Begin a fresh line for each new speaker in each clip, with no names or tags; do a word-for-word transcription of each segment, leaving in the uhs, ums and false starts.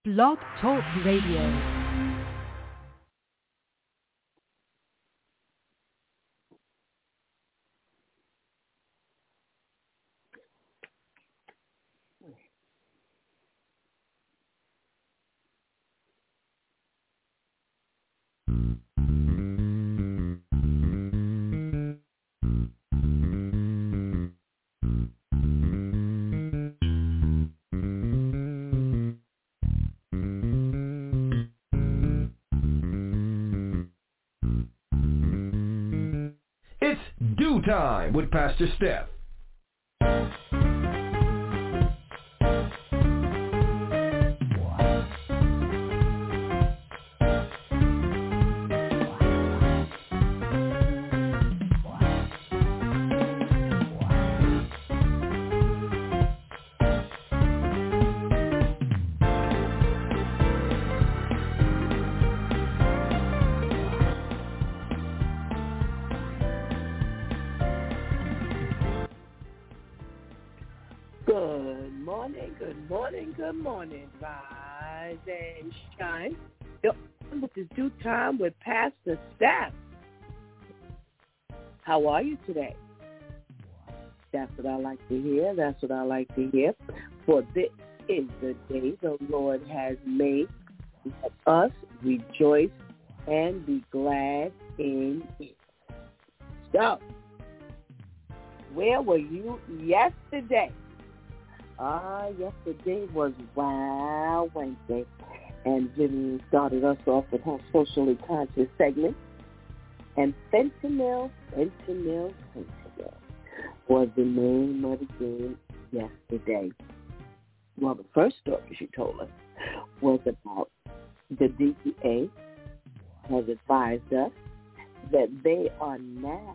Blog Talk Radio.
It's Dew Time with Pastor Steph.
Good morning, good morning, rise and shine. This is Dew Time with Pastor Steph. How are you today? That's what I like to hear. That's what I like to hear. For this is the day the Lord has made. Let us rejoice and be glad in it. So, where were you yesterday? Ah, uh, yesterday was Wow Wednesday, and Jimmy started us off with her socially conscious segment. And fentanyl, fentanyl, fentanyl was the name of the game yesterday. Well, the first story she told us was about the D E A has advised us that they are now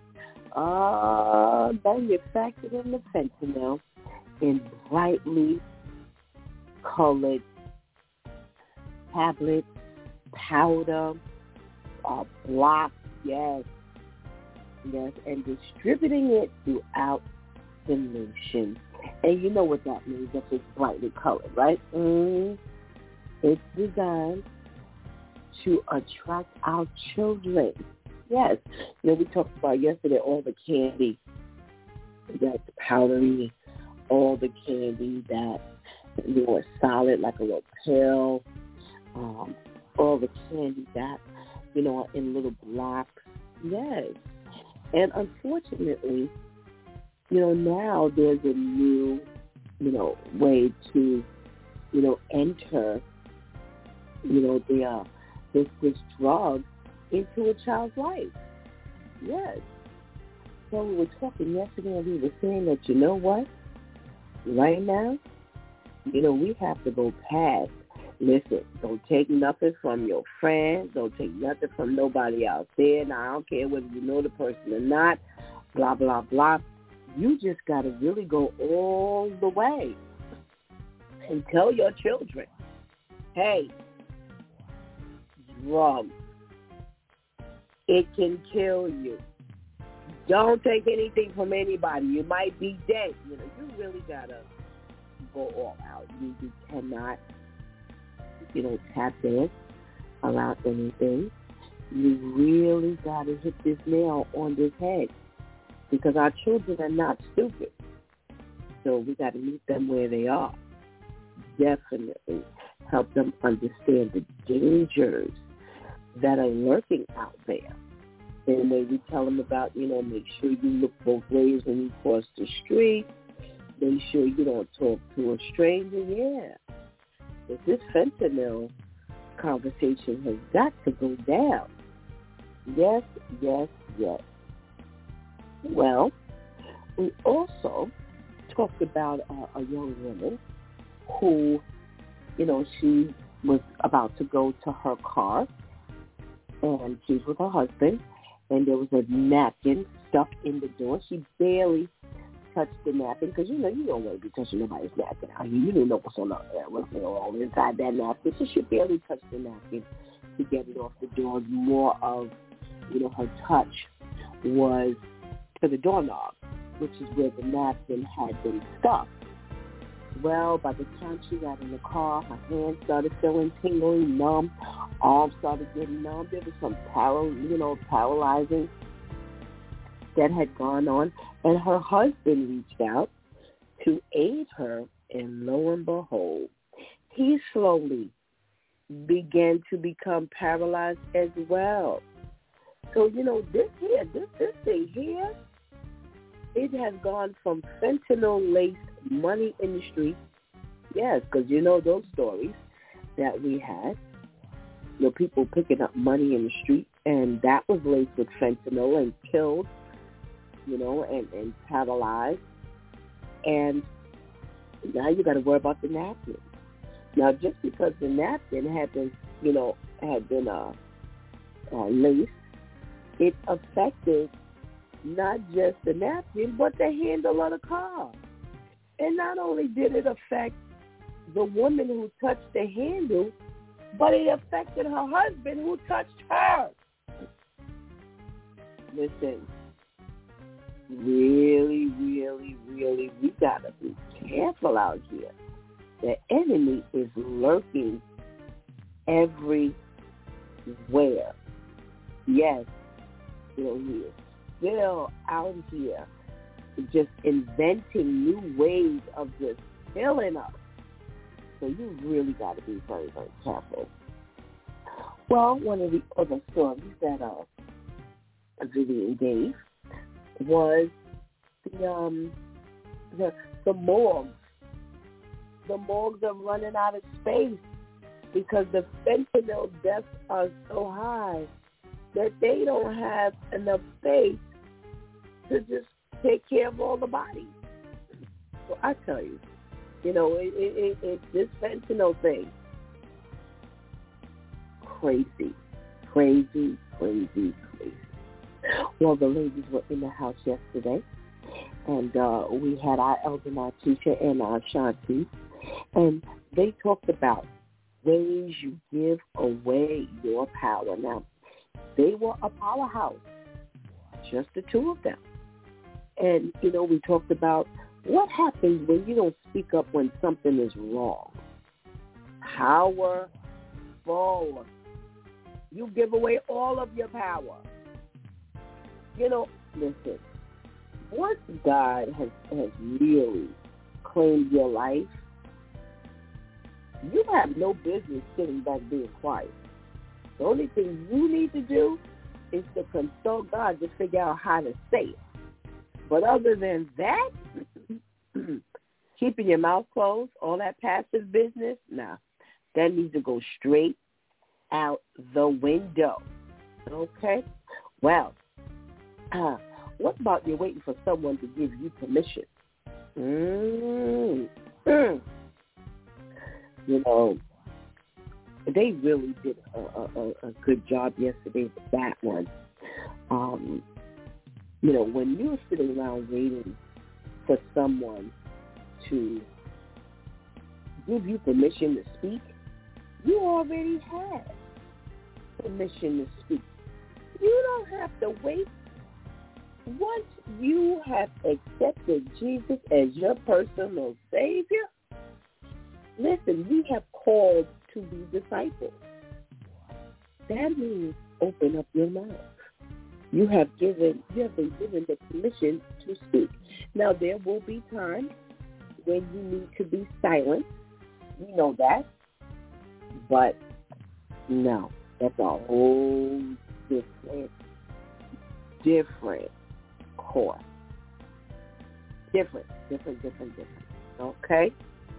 uh, manufacturing the fentanyl in brightly colored tablets, powder, uh, blocks, yes, yes, and distributing it throughout the nation. And you know what that means, if it's brightly colored, right? Mm, it's designed to attract our children. Yes, you know, we talked about yesterday all the candy that's powdery, all the candy that, you know, is solid like a little pill, um, all the candy that, you know, are in little blocks. Yes. And unfortunately, you know, now there's a new, you know, way to, you know, enter, you know, the, uh, this, this drug into a child's life. Yes. So we were talking yesterday and we were saying that, you know what? Right now, you know, we have to go past. Listen, don't take nothing from your friends. Don't take nothing from nobody out there. Now, I don't care whether you know the person or not, blah, blah, blah. You just got to really go all the way and tell your children, hey, drugs, it can kill you. Don't take anything from anybody. You might be dead. You know, you really gotta go all out. You, you cannot, you know, tap in around anything. You really gotta hit this nail on this head because our children are not stupid. So we gotta meet them where they are. Definitely help them understand the dangers that are lurking out there. And when we tell them about, you know, make sure you look both ways when you cross the street. Make sure you don't talk to a stranger. Yeah. But this fentanyl conversation has got to go down. Yes, yes, yes. Well, we also talked about uh, a young woman who, you know, she was about to go to her car, and she's with her husband. And there was a napkin stuck in the door. She barely touched the napkin because, you know, you don't want to be touching nobody's napkin out here. You don't know what's on the, uh, what's all inside that napkin. So she barely touched the napkin to get it off the door. More of, you know, her touch was to the doorknob, which is where the napkin had been stuck. Well, by the time she got in the car, her hands started feeling tingly, numb, arms started getting numb. There was some paral, you know, paralyzing that had gone on, and her husband reached out to aid her, and lo and behold, he slowly began to become paralyzed as well. So, you know, this here, this, this thing here, it has gone from fentanyl-laced money in the street. Yes, because you know those stories that we had. You know, people picking up money in the street, and that was laced with fentanyl and killed, you know, and, and paralyzed. And now you got to worry about the napkin. Now, just because the napkin had been, you know, had been uh, uh, laced, it affected not just the napkin, but the handle of the car. And not only did it affect the woman who touched the handle, but it affected her husband who touched her. Listen, really, really, really, we got to be careful out here. The enemy is lurking everywhere. Yes, you know, he is still out here just inventing new ways of just killing us. So you really got to be very, very careful. Well, one of the other stories that uh, Vivian gave was the um the the morgues. The morgues are running out of space because the fentanyl deaths are so high that they don't have enough space to just take care of all the bodies. So I tell you, you know, it, it, it, it's this fentanyl thing. Crazy, crazy, crazy, crazy. Well, the ladies were in the house yesterday, and uh, we had our elder Martisha and our Shanti, and they talked about ways you give away your power. Now, they were a powerhouse, just the two of them. And, you know, we talked about what happens when you don't speak up when something is wrong. Powerful. You give away all of your power. You know, listen, once God has, has really claimed your life, you have no business sitting back being quiet. The only thing you need to do is to consult God to figure out how to say it. But other than that, keeping your mouth closed, all that passive business, nah, that needs to go straight out the window. Okay? Well, uh, what about you're waiting for someone to give you permission? Mm-hmm. You know, they really did a, a, a good job yesterday with that one. Um, you know, when you're sitting around waiting for someone to give you permission to speak, you already have permission to speak. You don't have to wait. Once you have accepted Jesus as your personal Savior, listen, we have called to be disciples. That means open up your mouth. You have given, you have been given the permission to speak. Now, there will be times when you need to be silent. We know that. But, no, that's a whole different, different course. Different, different, different, different. Okay?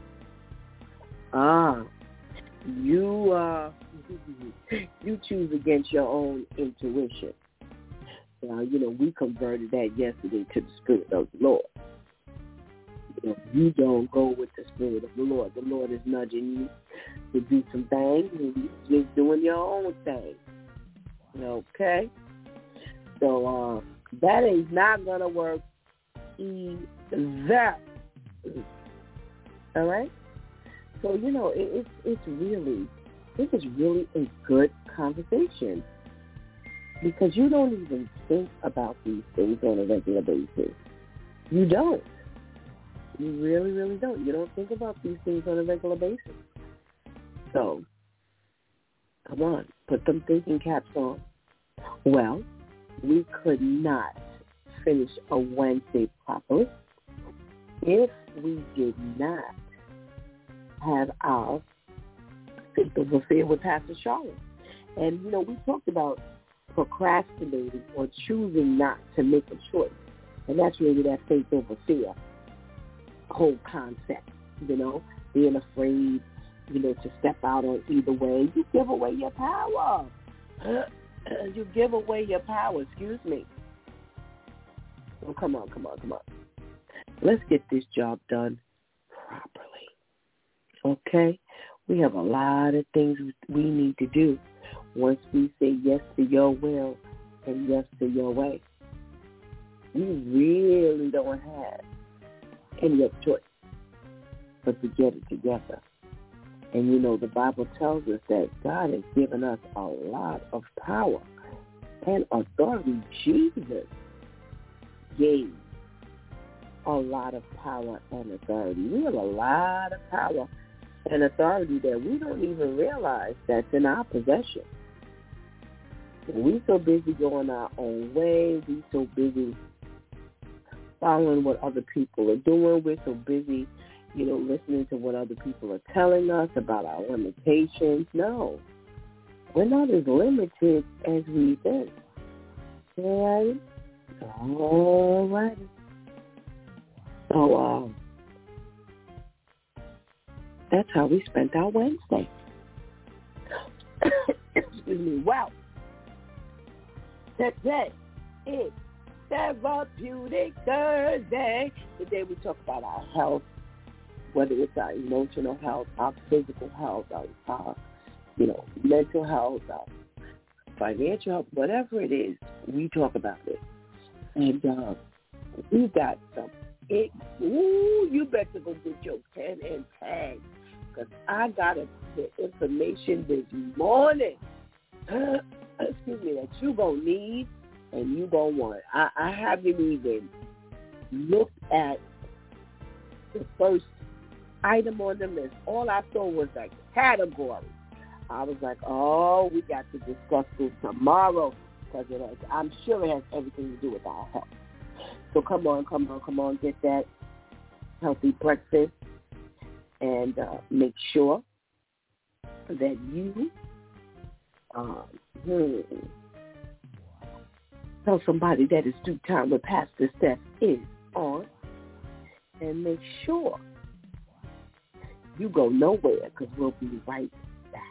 Ah, you, uh, you choose against your own intuition. Now, you know, we converted that yesterday to the Spirit of the Lord. You know, you don't go with the Spirit of the Lord. The Lord is nudging you to do some things, and you're just doing your own thing. Okay? So, uh, that is not going to work either. All right? So, you know, it, it's it's really, this is really a good conversation. Because you don't even think about these things on a regular basis. You don't. You really, really don't. You don't think about these things on a regular basis. So, come on, put them thinking caps on. Well, we could not finish a Wednesday properly if we did not have our Faith Over Fear with Pastor Charlotte. And, you know, we talked about procrastinating or choosing not to make a choice. And that's really that faith over fear whole concept, you know, being afraid, you know, to step out on either way. You give away your power. You give away your power, excuse me. Oh, come on, come on, come on. Let's get this job done properly, okay? We have a lot of things we need to do once we say yes to your will and yes to your way. We really don't have any other choice but to get it together. And, you know, the Bible tells us that God has given us a lot of power and authority. Jesus gave a lot of power and authority. We have a lot of power and authority that we don't even realize that's in our possession. We so busy going our own way. We so busy following what other people are doing. We're so busy, you know, listening to what other people are telling us about our limitations. No, we're not as limited as we think. All right? All right. So, um, that's how we spent our Wednesday. Excuse me. Wow. Today is Therapeutic Thursday. Today we talk about our health, whether it's our emotional health, our physical health, our, our you know, mental health, our financial health, whatever it is, we talk about it. And uh, we got some. It, ooh, you better go get your pen and pad, because I got a, the information this morning, excuse me, that you going to need and you going to want. I, I haven't even looked at the first item on the list. All I saw was a category. I was like, oh, we got to discuss this tomorrow, because it has, I'm sure it has everything to do with our health. So come on, come on, come on, get that healthy breakfast, and uh, make sure that you um, hmm, tell somebody that it's due time with Pastor Steph is on, and make sure you go nowhere, because we'll be right back.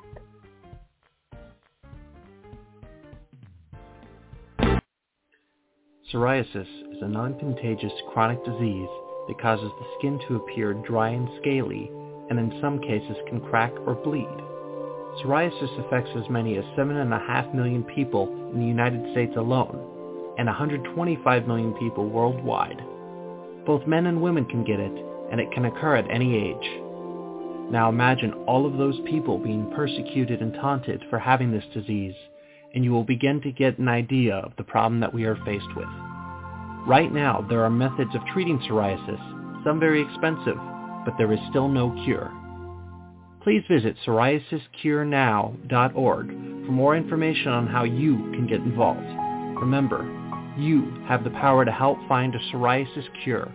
Psoriasis is a non-contagious chronic disease that causes the skin to appear dry and scaly, and in some cases can crack or bleed. Psoriasis affects as many as seven point five million people in the United States alone, and one hundred twenty-five million people worldwide. Both men and women can get it, and it can occur at any age. Now imagine all of those people being persecuted and taunted for having this disease, and you will begin to get an idea of the problem that we are faced with. Right now, there are methods of treating psoriasis, some very expensive, but there is still no cure. Please visit psoriasis cure now dot org for more information on how you can get involved. Remember, you have the power to help find a psoriasis cure.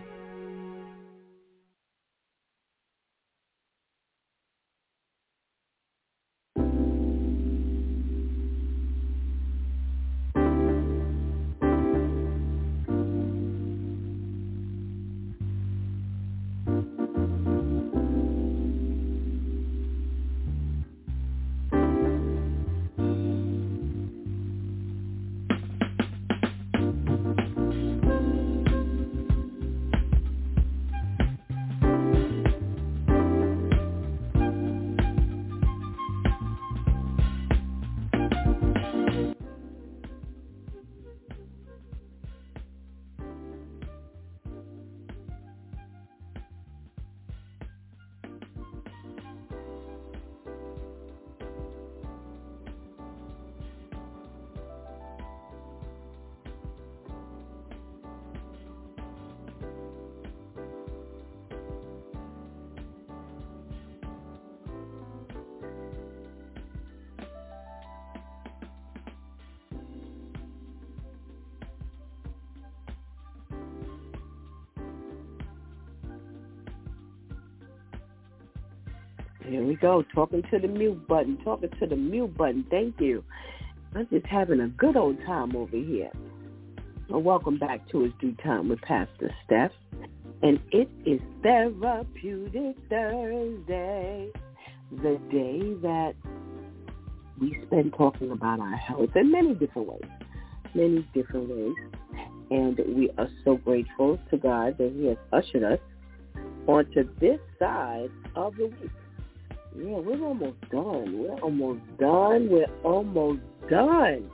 Here we go. Talking to the mute button. Talking to the mute button. Thank you. I'm just having a good old time over here. Well, welcome back to It's Due Time with Pastor Steph. And it is Therapeutic Thursday, the day that we spend talking about our health in many different ways. Many different ways. And we are so grateful to God that He has ushered us onto this side of the week. Yeah, we're almost done. We're almost done. We're almost done.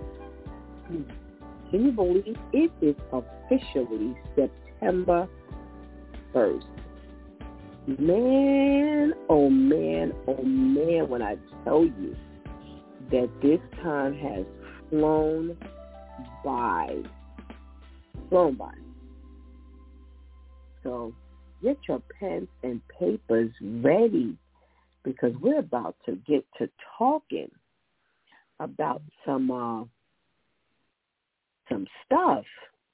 Can you believe it is officially September first? Man, oh man, oh man, when I tell you that this time has flown by. Flown by. So get your pens and papers ready, because we're about to get to talking about some uh, some stuff.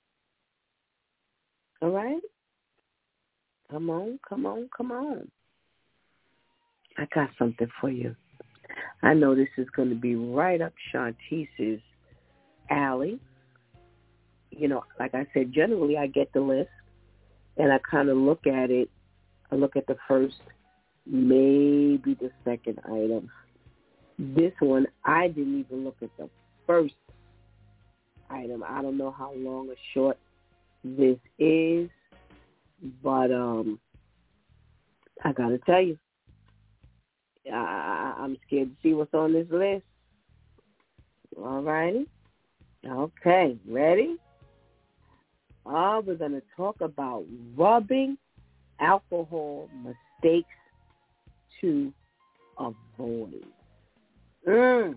All right? Come on, come on, come on. I got something for you. I know this is going to be right up Shantice's alley. You know, like I said, generally I get the list and I kind of look at it. I look at the first, maybe the second item. This one, I didn't even look at the first item. I don't know how long or short this is, but um, I got to tell you, I, I, I'm scared to see what's on this list. All righty. Okay, ready? Uh, we're going to talk about rubbing alcohol mistakes to avoid. Mm.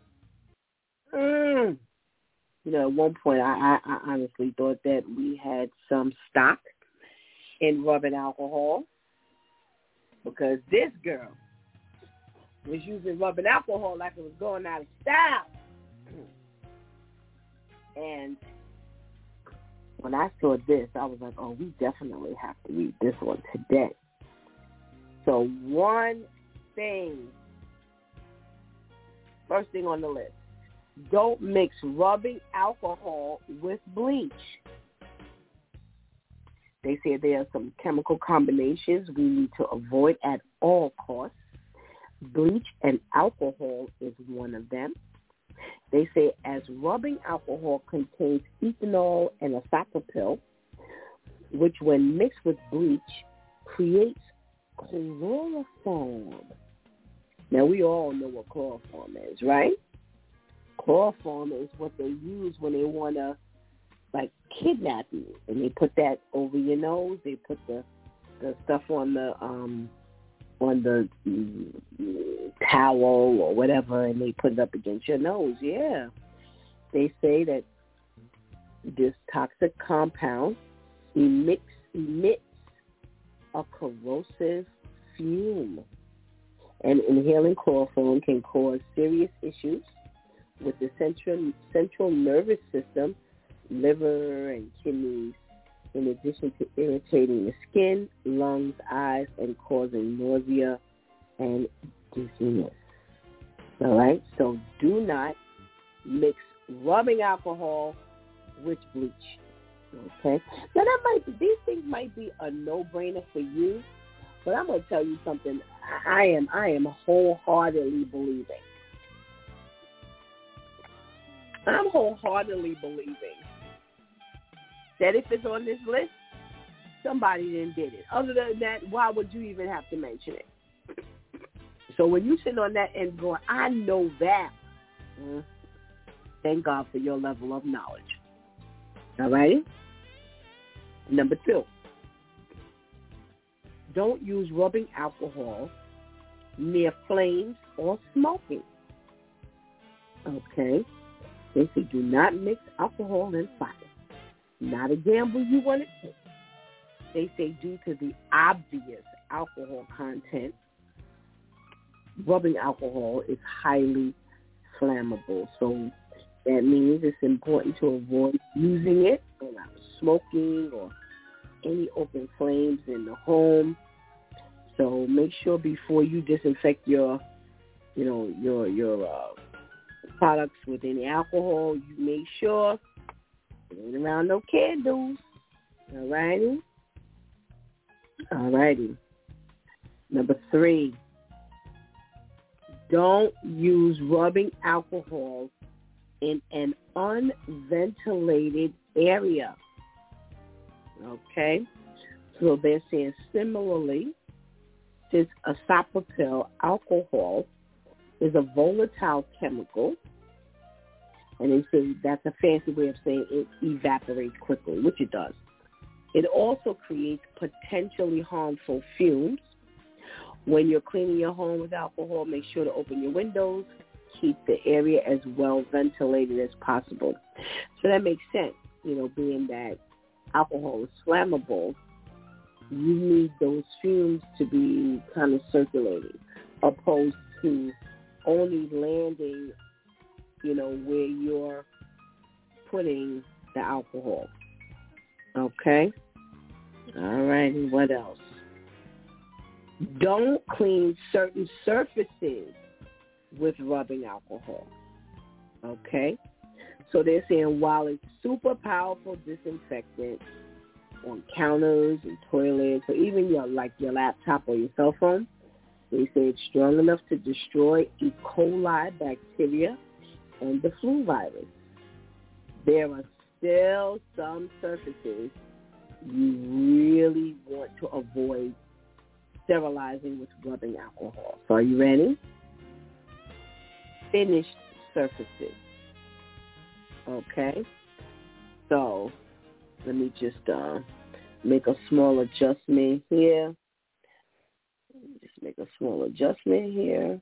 Mm. You know, at one point, I, I, I honestly thought that we had some stock in rubbing alcohol, because this girl was using rubbing alcohol like it was going out of style. And when I saw this, I was like, oh, we definitely have to read this one today. So one thing, first thing on the list, don't mix rubbing alcohol with bleach. They say there are some chemical combinations we need to avoid at all costs. Bleach and alcohol is one of them. They say as rubbing alcohol contains ethanol and isopropyl, which when mixed with bleach creates chloroform. Now, we all know what chloroform is, right? Chloroform is what they use when they want to, like, kidnap you. And they put that over your nose. They put the, the stuff on the um, on the mm, towel or whatever, and they put it up against your nose. Yeah. They say that this toxic compound emits, emits a corrosive fume. And inhaling chloroform can cause serious issues with the central central nervous system, liver, and kidneys, in addition to irritating the skin, lungs, eyes, and causing nausea and dizziness. All right? So do not mix rubbing alcohol with bleach. Okay? Now, that might be, these things might be a no-brainer for you, but I'm going to tell you something I am I am wholeheartedly believing. I'm wholeheartedly believing that if it's on this list, somebody then did it. Other than that, why would you even have to mention it? So when you sit on that and going, I know that, mm, thank God for your level of knowledge. All righty? Number two, don't use rubbing alcohol near flames or smoking. Okay? They say do not mix alcohol and fire. Not a gamble you want to take. They say due to the obvious alcohol content, rubbing alcohol is highly flammable. So that means it's important to avoid using it around smoking or any open flames in the home. So make sure before you disinfect your, you know, your your uh, products with any alcohol, you make sure it ain't around no candles. All righty? All righty. Number three, don't use rubbing alcohol in an unventilated area. Okay? So they're saying similarly, since isopropyl alcohol is a volatile chemical, and they say that's a fancy way of saying it evaporates quickly, which it does. It also creates potentially harmful fumes. When you're cleaning your home with alcohol, make sure to open your windows. Keep the area as well ventilated as possible. So that makes sense, you know, being that alcohol is flammable, you need those fumes to be kind of circulating, opposed to only landing, you know, where you're putting the alcohol. Okay? All righty, what else? Don't clean certain surfaces with rubbing alcohol. Okay? So they're saying while it's super powerful disinfectant on counters and toilets, or even your like your laptop or your cell phone, they say it's strong enough to destroy E. coli bacteria and the flu virus. There are still some surfaces you really want to avoid sterilizing with rubbing alcohol. So are you ready? Finished surfaces. Okay? So let me just uh, make a small adjustment here. Just make a small adjustment here.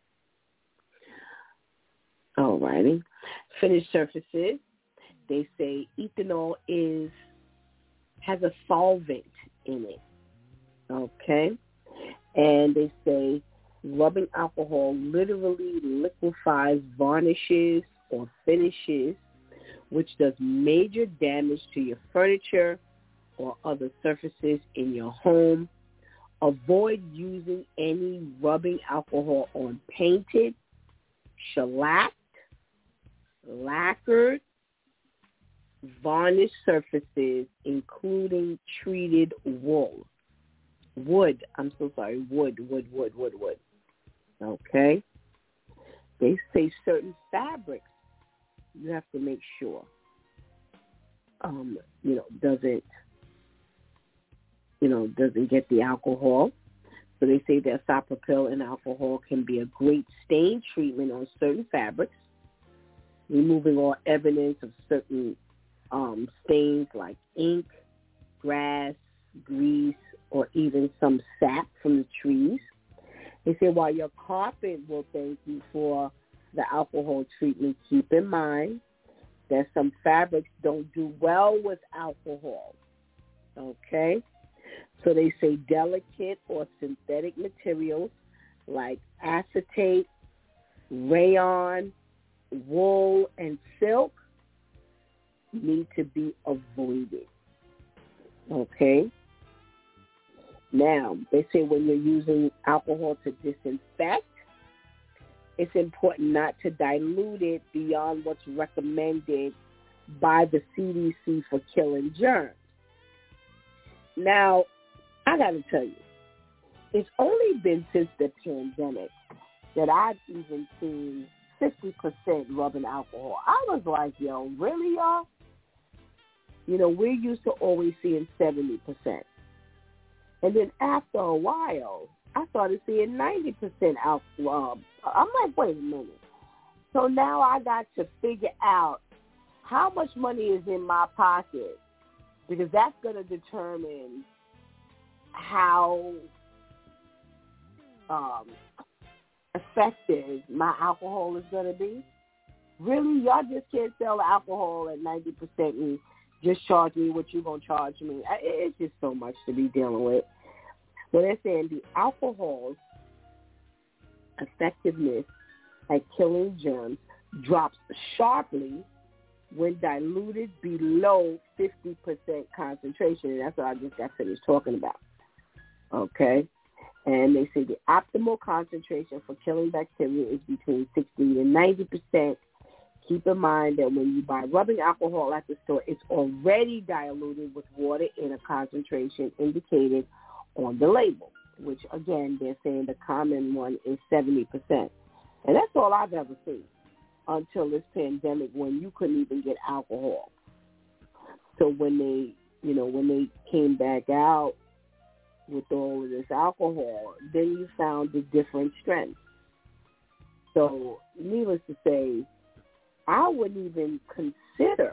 All righty. Finished surfaces. They say ethanol is has a solvent in it. Okay? And they say rubbing alcohol literally liquefies varnishes or finishes, which does major damage to your furniture or other surfaces in your home. Avoid using any rubbing alcohol on painted, shellacked, lacquered, varnished surfaces, including treated wool. Wood, I'm so sorry, wood, wood, wood, wood, wood. Okay? They say certain fabrics, you have to make sure, um, you know, doesn't, you know, doesn't get the alcohol. So they say that isopropyl and alcohol can be a great stain treatment on certain fabrics, removing all evidence of certain um, stains like ink, grass, grease, or even some sap from the trees. They say while your carpet will thank you for the alcohol treatment, keep in mind that some fabrics don't do well with alcohol. Okay? So they say delicate or synthetic materials like acetate, rayon, wool, and silk need to be avoided. Okay? Now, they say when you're using alcohol to disinfect, it's important not to dilute it beyond what's recommended by the C D C for killing germs. Now, I got to tell you, it's only been since the pandemic that I've even seen fifty percent rubbing alcohol. I was like, yo, really, y'all? You know, we're used to always seeing seventy percent. And then after a while, I started seeing ninety percent alcohol. I'm like, wait a minute. So now I got to figure out how much money is in my pocket, because that's going to determine how um, effective my alcohol is going to be. Really, y'all just can't sell alcohol at ninety percent and just charge me what you're going to charge me. It's just so much to be dealing with. Well, they're saying the alcohol's effectiveness at killing germs drops sharply when diluted below fifty percent concentration. And that's what I just got finished talking about. Okay? And they say the optimal concentration for killing bacteria is between sixty to ninety percent. Keep in mind that when you buy rubbing alcohol at the store, it's already diluted with water in a concentration indicated on the label, which, again, they're saying the common one is seventy percent. And that's all I've ever seen until this pandemic, when you couldn't even get alcohol. So when they, you know, when they came back out with all of this alcohol, then you found the different strengths. So needless to say, I wouldn't even consider,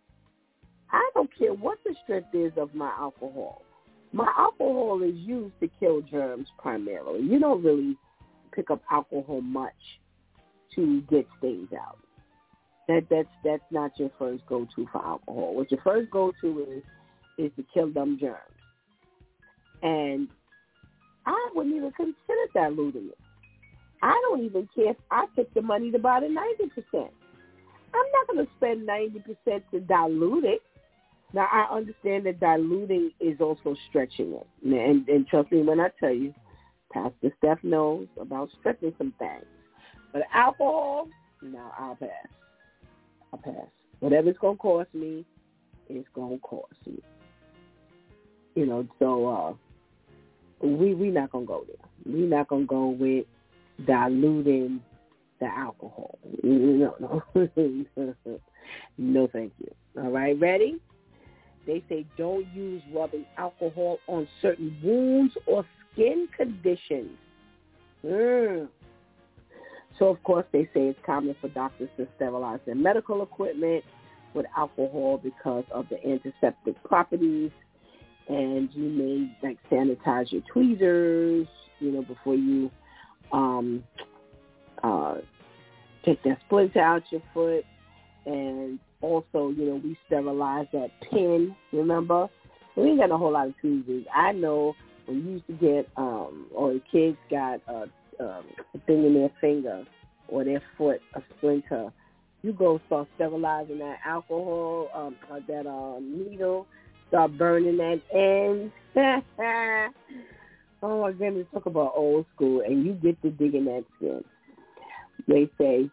I don't care what the strength is of my alcohol. My alcohol is used to kill germs primarily. You don't really pick up alcohol much to get things out. That that's that's not your first go-to for alcohol. What your first go-to is is to kill them germs. And I wouldn't even consider diluting it. I don't even care if I took the money to buy the ninety percent. I'm not going to spend ninety percent to dilute it. Now, I understand that diluting is also stretching it. And, and trust me when I tell you, Pastor Steph knows about stretching some things. But alcohol, no, I'll pass. I'll pass. Whatever it's going to cost me, it's going to cost me. You know, so uh, we we not going to go there. We're not going to go with diluting the alcohol. No, no. No, thank you. All right, ready? They say don't use rubbing alcohol on certain wounds or skin conditions. Mm. So, of course, they say it's common for doctors to sterilize their medical equipment with alcohol because of the antiseptic properties. And you may, like, sanitize your tweezers, you know, before you um, uh, take that splinter out your foot. And also, you know, we sterilize that pin, remember? We ain't got a whole lot of tweezers. I know when you used to get, um, or the kids got a, um, a thing in their finger or their foot, a splinter, you go start sterilizing that alcohol, um, uh, that um, needle, start burning that end. Oh, my goodness, talk about old school, and you get to digging that skin. They say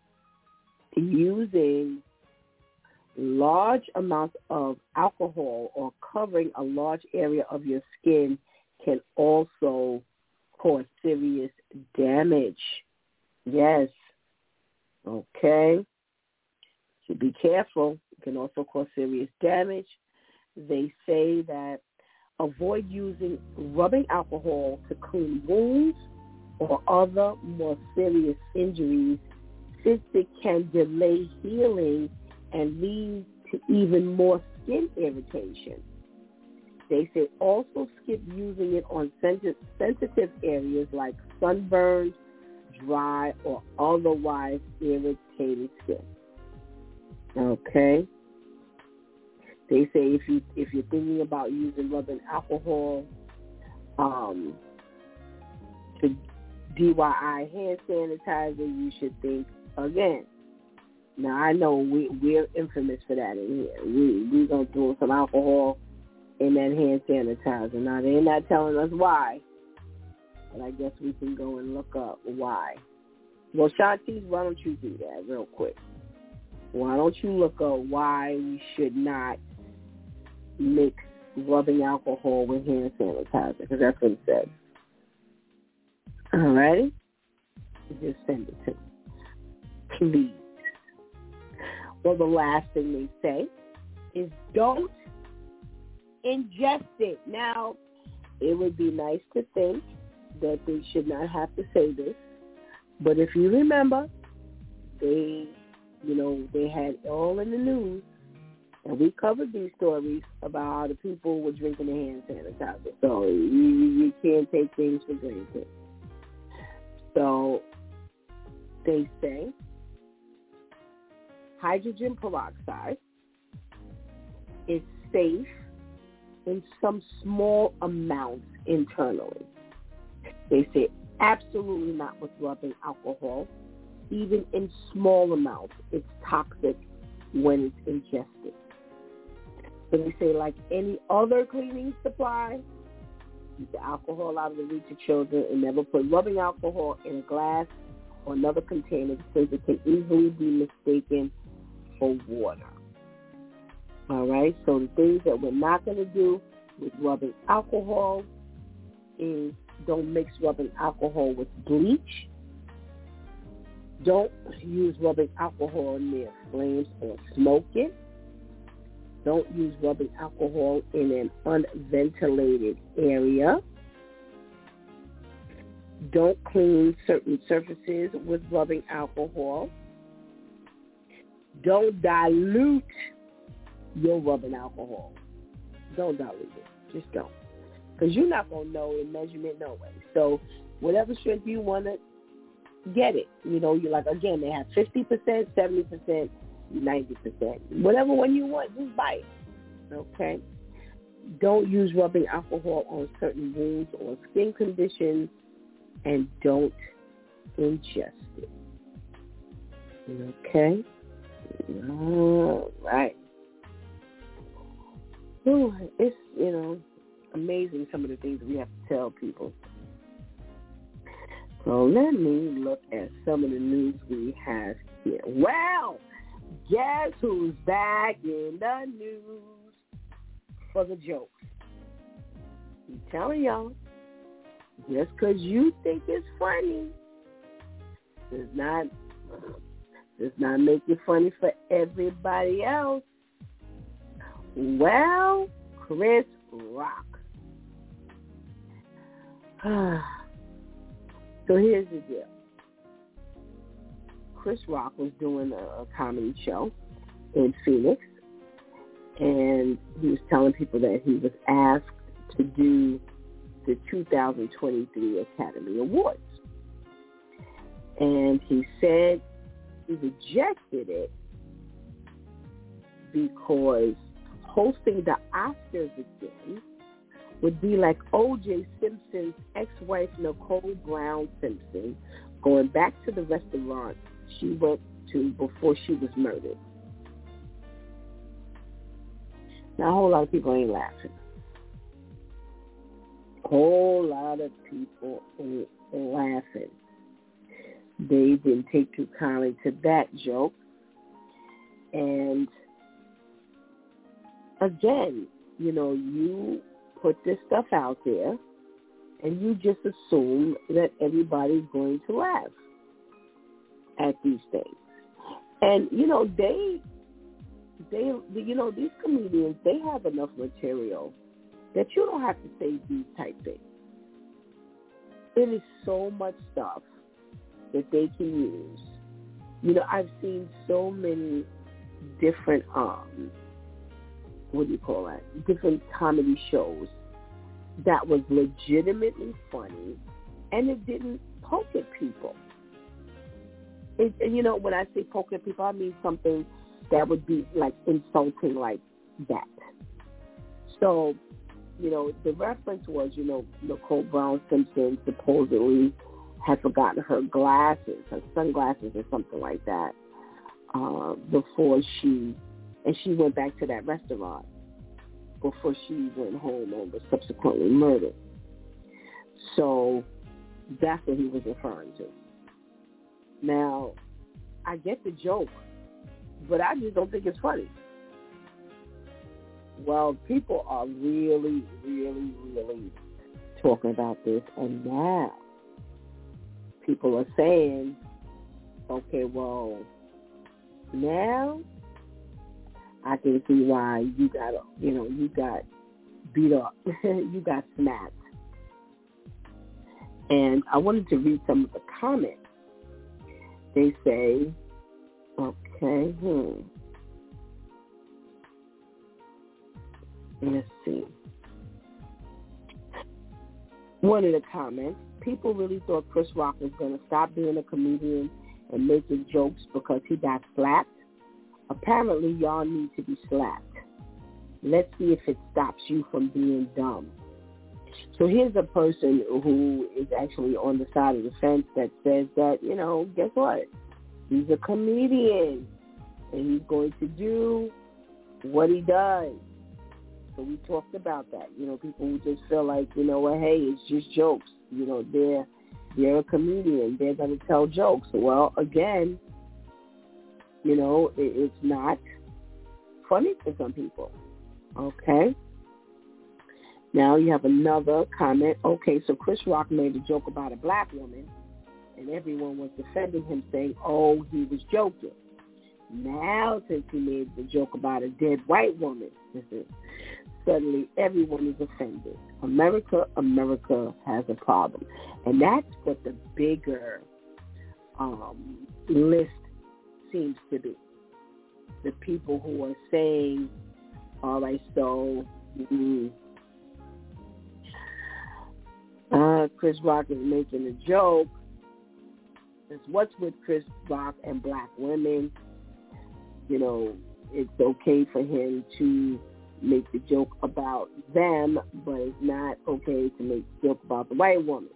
using large amounts of alcohol or covering a large area of your skin can also cause serious damage. Yes. Okay. So be careful. It can also cause serious damage. They say that avoid using rubbing alcohol to clean wounds or other more serious injuries, since it can delay healing and lead to even more skin irritation. They say also skip using it on sensitive areas like sunburned, dry, or otherwise irritated skin. Okay. They say if you if you're thinking about using rubbing alcohol um, to D I Y hand sanitizer, you should think again. Now, I know we, we're infamous for that in here. We, we're going to throw some alcohol in that hand sanitizer. Now, they're not telling us why, but I guess we can go and look up why. Well, Shantice, why don't you do that real quick? Why don't you look up why we should not mix rubbing alcohol with hand sanitizer, because that's what it says. All right? Just send it to me. Please. Well, the last thing they say is don't ingest it. Now, it would be nice to think that they should not have to say this, but if you remember, they, you know, they had all in the news, and we covered these stories about how the people were drinking the hand sanitizer. So you, you can't take things for granted. So they say hydrogen peroxide is safe in some small amounts internally. They say absolutely not with rubbing alcohol. Even in small amounts, it's toxic when it's ingested. So they say like any other cleaning supply, Keep the alcohol out of the reach of children, and never put rubbing alcohol in a glass or another container since it can easily be mistaken for water. All right, so the things that we're not going to do with rubbing alcohol is don't mix rubbing alcohol with bleach. Don't use rubbing alcohol near flames or smoke it. Don't use rubbing alcohol in an unventilated area. Don't clean certain surfaces with rubbing alcohol. Don't dilute your rubbing alcohol. Don't dilute it. Just don't. Because you're not going to know in measurement no way. So whatever strength you want to get it. You know, you like, again, they have fifty percent, seventy percent, ninety percent. Whatever one you want, just buy it. Okay? Don't use rubbing alcohol on certain wounds or skin conditions, and don't ingest it. Okay? All right. Ooh, it's, you know, amazing some of the things we have to tell people. So let me look at some of the news we have here. Well, guess who's back in the news for the jokes? I'm telling y'all, just because you think it's funny does not, does not make it funny for everybody else. Well, Chris Rock. So here's the deal. Chris Rock was doing a, a comedy show in Phoenix, and he was telling people that he was asked to do the two thousand twenty-three Academy Awards. And he said he rejected it because hosting the Oscars again would be like O J Simpson's ex-wife, Nicole Brown Simpson, going back to the restaurant she went to before she was murdered. Now, a whole lot of people ain't laughing. A whole lot of people ain't laughing. They didn't take too kindly to that joke. And again, you know, you put this stuff out there and you just assume that everybody's going to laugh at these things. And, you know, they, they, you know, these comedians, they have enough material that you don't have to say these type things. It is so much stuff that they can use. You know, I've seen so many different, um, what do you call that, different comedy shows that was legitimately funny, and it didn't poke at people. It, and, you know, when I say poke at people, I mean something that would be, like, insulting like that. So, you know, the reference was, you know, Nicole Brown Simpson supposedly had forgotten her glasses, her sunglasses or something like that, uh, before she, and she went back to that restaurant before she went home and was subsequently murdered. So that's what he was referring to. Now, I get the joke, but I just don't think it's funny. Well, people are really, really, really talking about this, and now people are saying, okay, well, now I can see why you got, you know, you got beat up, you got smacked. And I wanted to read some of the comments. They say, okay, hmm. Let's see. One of the comments, people really thought Chris Rock was going to stop being a comedian and making jokes because he got slapped. Apparently, y'all need to be slapped. Let's see if it stops you from being dumb. So here's a person who is actually on the side of the fence that says that, you know, guess what? He's a comedian, and he's going to do what he does. So we talked about that. You know, people who just feel like, you know, well, hey, it's just jokes. You know, they're they're a comedian. They're going to tell jokes. Well, again, you know, it, it's not funny for some people. Okay. Now you have another comment. Okay, so Chris Rock made a joke about a black woman, and everyone was defending him, saying, oh, he was joking. Now, since he made the joke about a dead white woman, suddenly everyone is offended. America, America has a problem. And that's what the bigger um, list seems to be. The people who are saying, all right, so mm, uh, Chris Rock is making a joke. It's what's with Chris Rock and black women. You know, it's okay for him to make the joke about them, but it's not okay to make the joke about the white woman.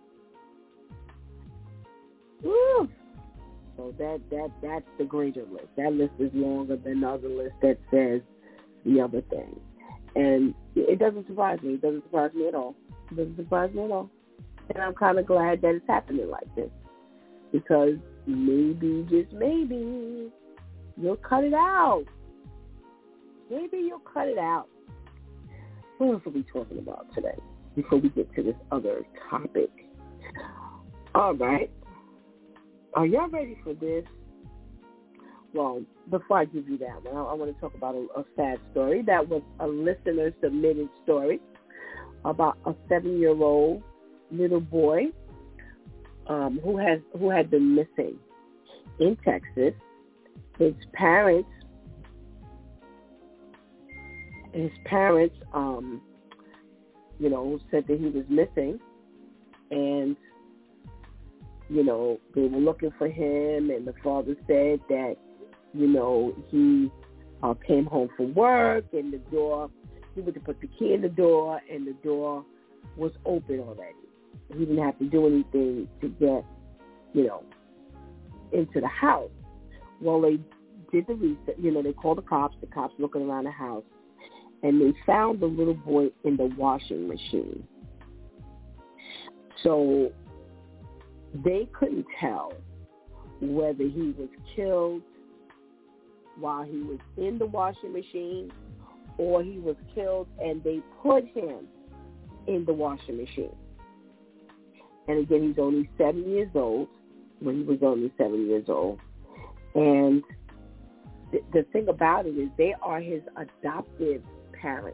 Woo! So that, that that's the greater list. That list is longer than the other list that says the other thing. And it doesn't surprise me. It doesn't surprise me at all. It doesn't surprise me at all. And I'm kind of glad that it's happening like this. Because maybe, just maybe, you'll cut it out. Maybe you'll cut it out. What else are we talking about today before we get to this other topic? All right. Are y'all ready for this? Well, before I give you that one, I, I want to talk about a, a sad story. That was a listener-submitted story about a seven-year-old little boy um, who has who had been missing in Texas. His parents, his parents, um, you know, said that he was missing, and you know, they were looking for him, and the father said that, you know, he uh, came home from work, and the door, he went to put the key in the door, and the door was open already. He didn't have to do anything to get, you know, into the house. Well, they did the research, you know, they called the cops, the cops looking around the house, and they found the little boy in the washing machine. So they couldn't tell whether he was killed while he was in the washing machine or he was killed and they put him in the washing machine. And again, he's only seven years old, when he was only seven years old. And th- the thing about it is they are his adoptive parents.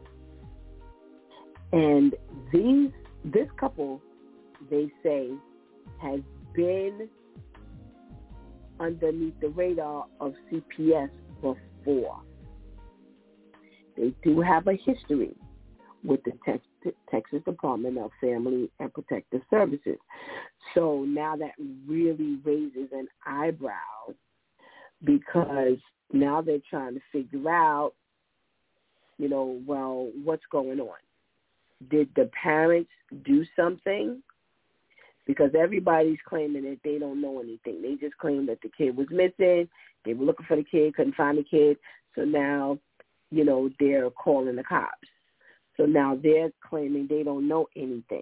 And these this couple, they say, has been underneath the radar of C P S before. They do have a history with the Tex- Texas Department of Family and Protective Services. So now that really raises an eyebrow, because now they're trying to figure out, you know, well, what's going on? Did the parents do something? Because everybody's claiming that they don't know anything. They just claim that the kid was missing. They were looking for the kid, couldn't find the kid. So now, you know, they're calling the cops. So now they're claiming they don't know anything.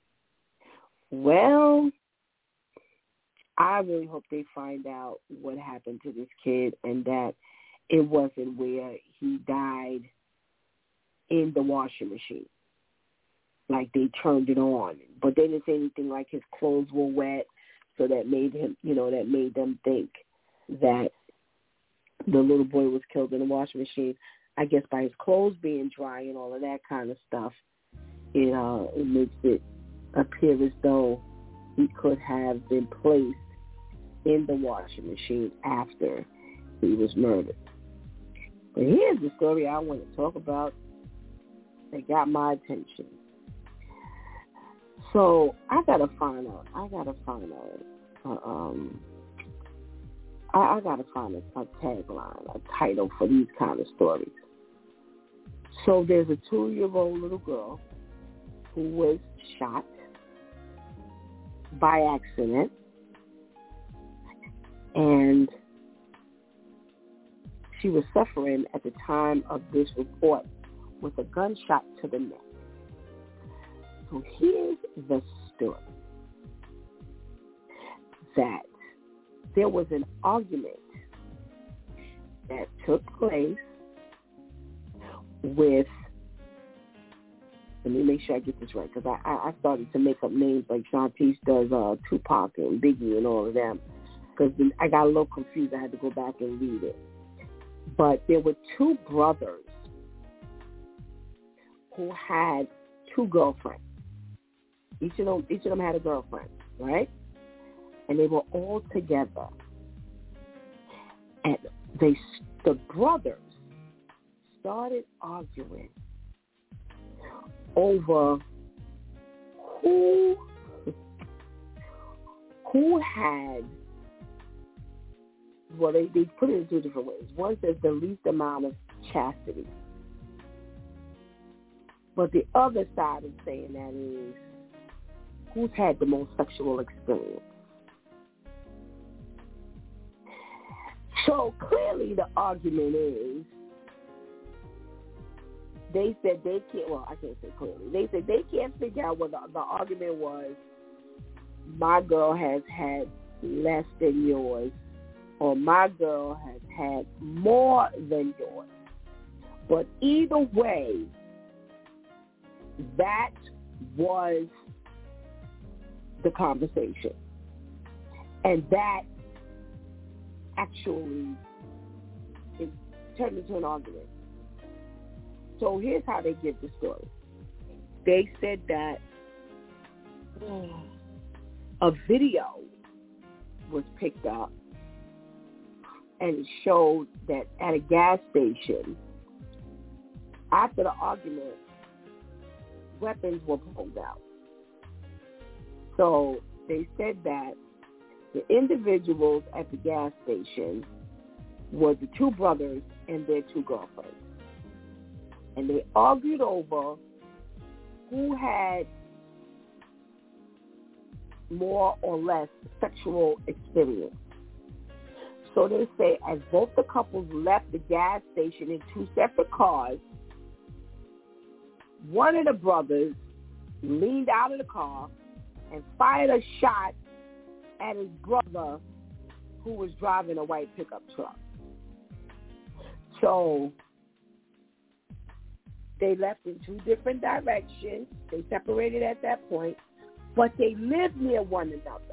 Well, I really hope they find out what happened to this kid and that it wasn't where he died in the washing machine. Like they turned it on, but they didn't say anything like his clothes were wet, so that made him, you know, that made them think that the little boy was killed in the washing machine. I guess by his clothes being dry and all of that kind of stuff, it uh, it makes it appear as though he could have been placed in the washing machine after he was murdered. But here's the story I want to talk about that got my attention. So I gotta find out. I gotta find out. Uh, um, I, I gotta find a, a tagline, a title for these kind of stories. So there's a two-year-old little girl who was shot by accident, and she was suffering at the time of this report with a gunshot to the neck. So here's the story. That there was an argument that took place with, let me make sure I get this right, because I, I started to make up names like Shantice does uh, Tupac and Biggie and all of them, because I got a little confused. I had to go back and read it. But there were two brothers who had two girlfriends. Each of them, each of them had a girlfriend, right? And they were all together. And they, the brothers started arguing over who who had, well, they, they put it in two different ways. One says the least amount of chastity. But the other side of saying that is who's had the most sexual experience. So clearly the argument is, they said they can't, well, I can't say clearly. They said they can't figure out what the, the argument was, my girl has had less than yours, or my girl has had more than yours. But either way, that was the conversation. And that actually it turned into an argument. So here's how they give the story. They said that a video was picked up and it showed that at a gas station, after the argument, weapons were pulled out. So they said that the individuals at the gas station were the two brothers and their two girlfriends. And they argued over who had more or less sexual experience. So they say as both the couples left the gas station in two separate cars, one of the brothers leaned out of the car and fired a shot at his brother who was driving a white pickup truck. So they left in two different directions. They separated at that point, but they lived near one another.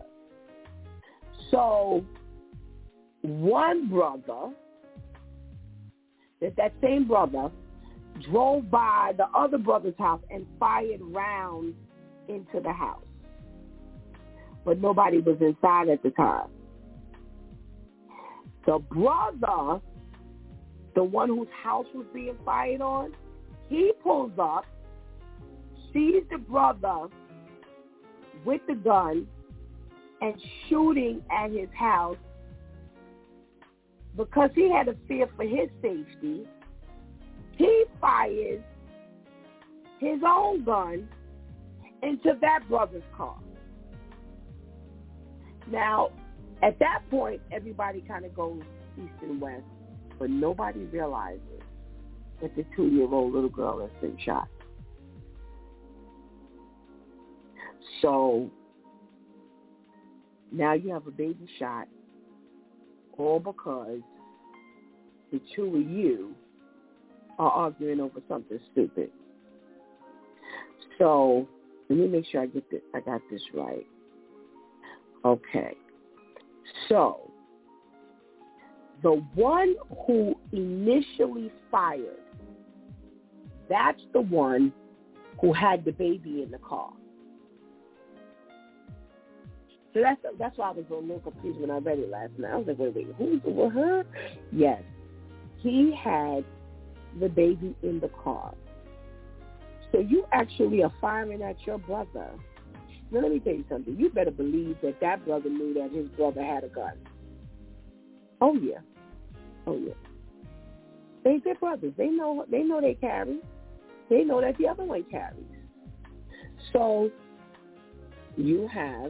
So one brother, that, that same brother, drove by the other brother's house and fired rounds into the house. But nobody was inside at the time. The brother, the one whose house was being fired on, he pulls up, sees the brother with the gun and shooting at his house. Because he had a fear for his safety, he fires his own gun into that brother's car. Now, at that point, everybody kind of goes east and west, but nobody realizes that the two-year-old little girl has been shot. So now you have a baby shot, all because the two of you are arguing over something stupid. So let me make sure I get this. I got this right. Okay. So the one who initially fired, that's the one who had the baby in the car. So that's that's why I was a little confused when I read it last night. I was like, wait, wait, who's with her? Yes. He had the baby in the car. So you actually are firing at your brother. Now, let me tell you something. You better believe that that brother knew that his brother had a gun. Oh, yeah. Oh, yeah. They, they're brothers. They know, they know they carry. They know that the other one carries. So you have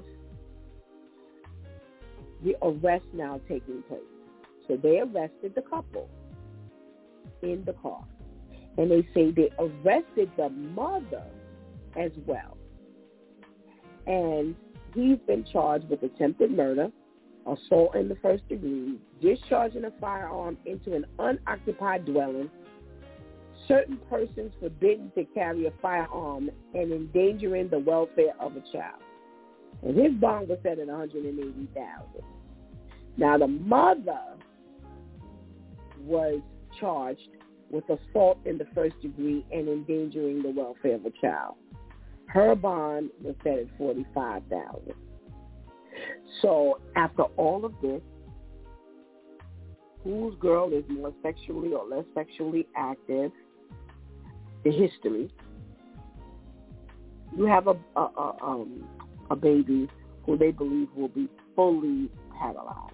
the arrest now taking place. So they arrested the couple in the car. And they say they arrested the mother as well. And he's been charged with attempted murder, assault in the first degree, discharging a firearm into an unoccupied dwelling, certain persons forbidden to carry a firearm, and endangering the welfare of a child. And his bond was set at one hundred eighty thousand dollars. Now, the mother was charged with assault in the first degree and endangering the welfare of a child. Her bond was set at forty-five thousand dollars. So after all of this, whose girl is more sexually or less sexually active, the history, you have a a, a, um, a baby who they believe will be fully paralyzed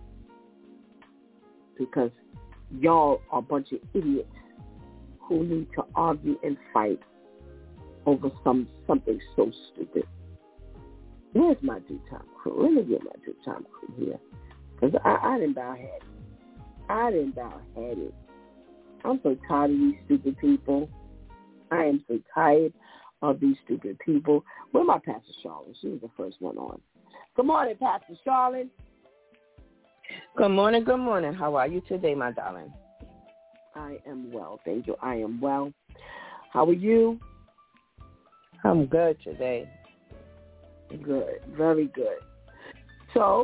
because y'all are a bunch of idiots who need to argue and fight over some something so stupid. Where's my due time crew? Let me get my due time crew here. Because I, I didn't bow head. I didn't bow headed. I'm so tired of these stupid people. I am so tired of these stupid people. Where my Pastor Charlotte? She was the first one on. Good morning, Pastor Charlotte.
Good morning, good morning. How are you today, my darling?
I am well, thank you. I am well. How are you?
I'm good today.
Good, very good. So,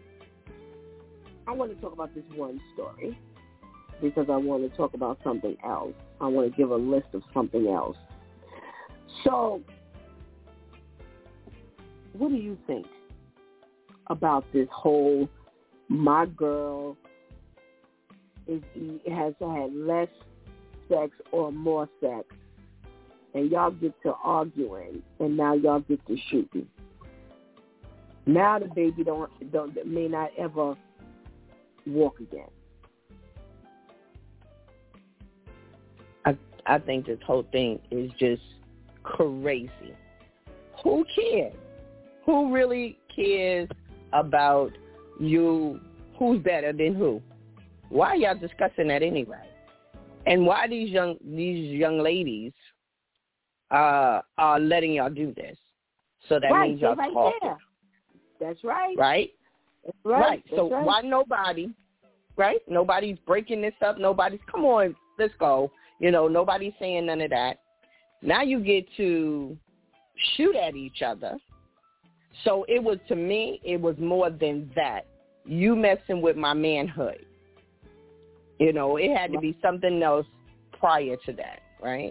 I want to talk about this one story because I want to talk about something else. I want to give a list of something else. So, what do you think about this whole my girl is has had less sex or more sex, and y'all get to arguing, and now y'all get to shooting? Now the baby don't don't may not ever walk again.
I I think this whole thing is just crazy. Who cares? Who really cares about you? Who's better than who? Why are y'all discussing that anyway? And why these young these young ladies uh, are letting y'all do this? So that
right,
means y'all
right
talking.
There. That's right.
Right?
That's right.
Right.
That's
so
right.
why nobody, right? Nobody's breaking this up. Nobody's, come on, let's go. You know, nobody's saying none of that. Now you get to shoot at each other. So it was, to me, it was more than that. You messing with my manhood. You know, it had to be something else prior to that, right?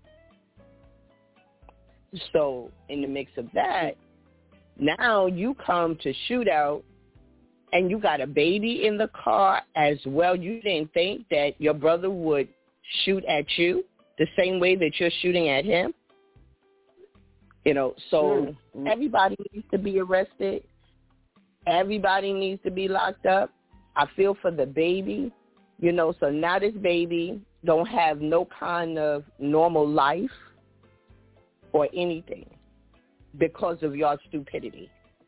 So in the mix of that, now you come to shoot out and you got a baby in the car as well. You didn't think that your brother would shoot at you the same way that you're shooting at him? You know, so mm-hmm. everybody needs to be arrested. Everybody needs to be locked up. I feel for the baby, you know, so now this baby don't have no kind of normal life or anything because of your stupidity.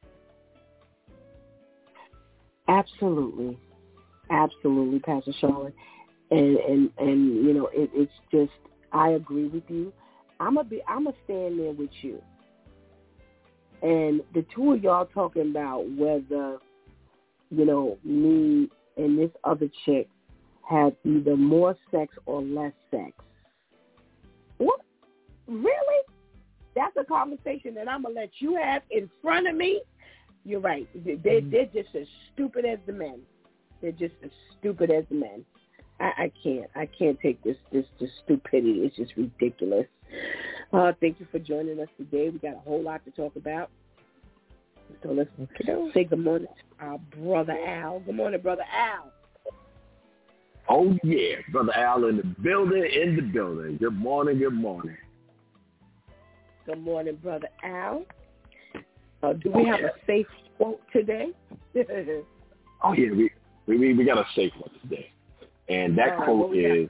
Absolutely. Absolutely, Pastor Charlotte. And, and, and you know, it, it's just, I agree with you. I'm a be, I'm a stand there with you. And the two of y'all talking about whether, you know, me and this other chick have either more sex or less sex. What? Really? That's a conversation that I'm going to let you have in front of me? You're right. They, they're just as stupid as the men. They're just as stupid as the men. I, I can't. I can't take this, this, this stupidity. It's just ridiculous. Uh, thank you for joining us today. We got a whole lot to talk about. So let's okay. say good morning to our brother Al. Good morning, brother Al.
Oh, yeah. Brother Al in the building, in the building. Good morning, good morning.
Good morning, brother Al. Uh, do we have a safe quote today?
oh, yeah. We, we we got a safe one today. And that
uh,
quote is,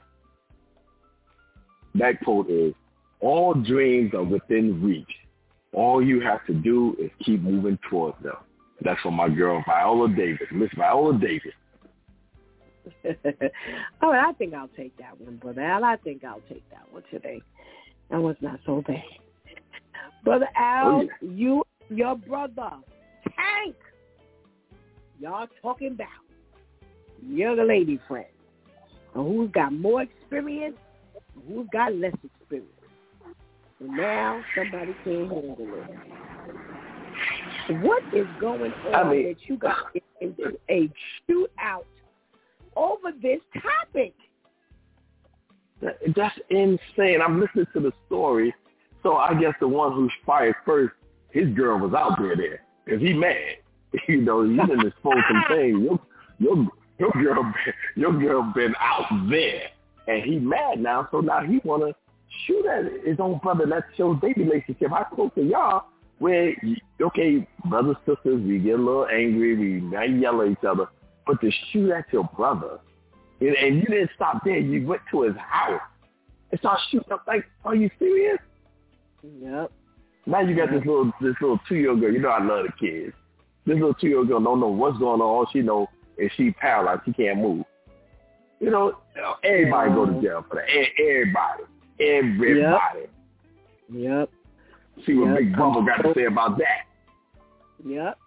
that quote is, all dreams are within reach. All you have to do is keep moving towards them. That's from my girl, Viola Davis. Miss Viola Davis.
All right, I think I'll take that one, Brother Al. I think I'll take that one today. That was not so bad. Brother Al, oh, yeah. you, your brother, Tank, y'all talking about younger lady friend. Who's got more experience, who's got less experience. And now somebody can't handle it. What is going on I mean, that you got into a shootout over this topic?
That's insane. I'm listening to the story. So I guess the one who fired first, his girl was out there there. Because he mad. You know, he didn't expose some things. Your, your, your, girl, your girl been out there. And he mad now, so now he want to shoot at his own brother. That shows their relationship. I spoke to y'all where, okay, brothers, sisters, we get a little angry, we might yell at each other, but to shoot at your brother, and, and you didn't stop there, you went to his house and started shooting up. Like, are you serious?
Yep.
Now you got
yep.
this little this little two-year-old girl. You know I love the kids. This little two-year-old girl don't know what's going on. All she know is she paralyzed. She can't move. You know, everybody go to jail for that. Everybody. Everybody.
Yep. yep.
See what
yep.
Big Bubba got to say about that.
Yep.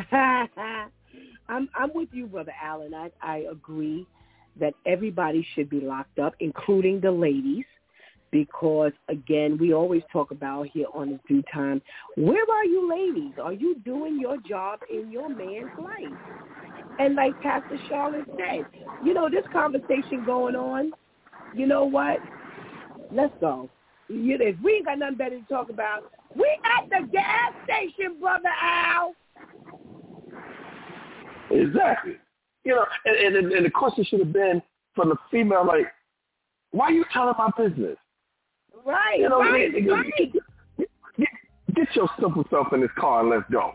I'm I'm with you, Brother Allen. I, I agree that everybody should be locked up, including the ladies, because, again, we always talk about here on This Due Time, where are you ladies? Are you doing your job in your man's life? And like Pastor Charlotte said, you know, this conversation going on, you know what? Let's go. You know, if we ain't got nothing better to talk about, we at the gas station, Brother Al.
Exactly. You know, and, and, and the question should have been from the female, like, why are you telling my business?
Right,
you know,
right,
get,
right.
Get, get, get your simple self in this car and let's go.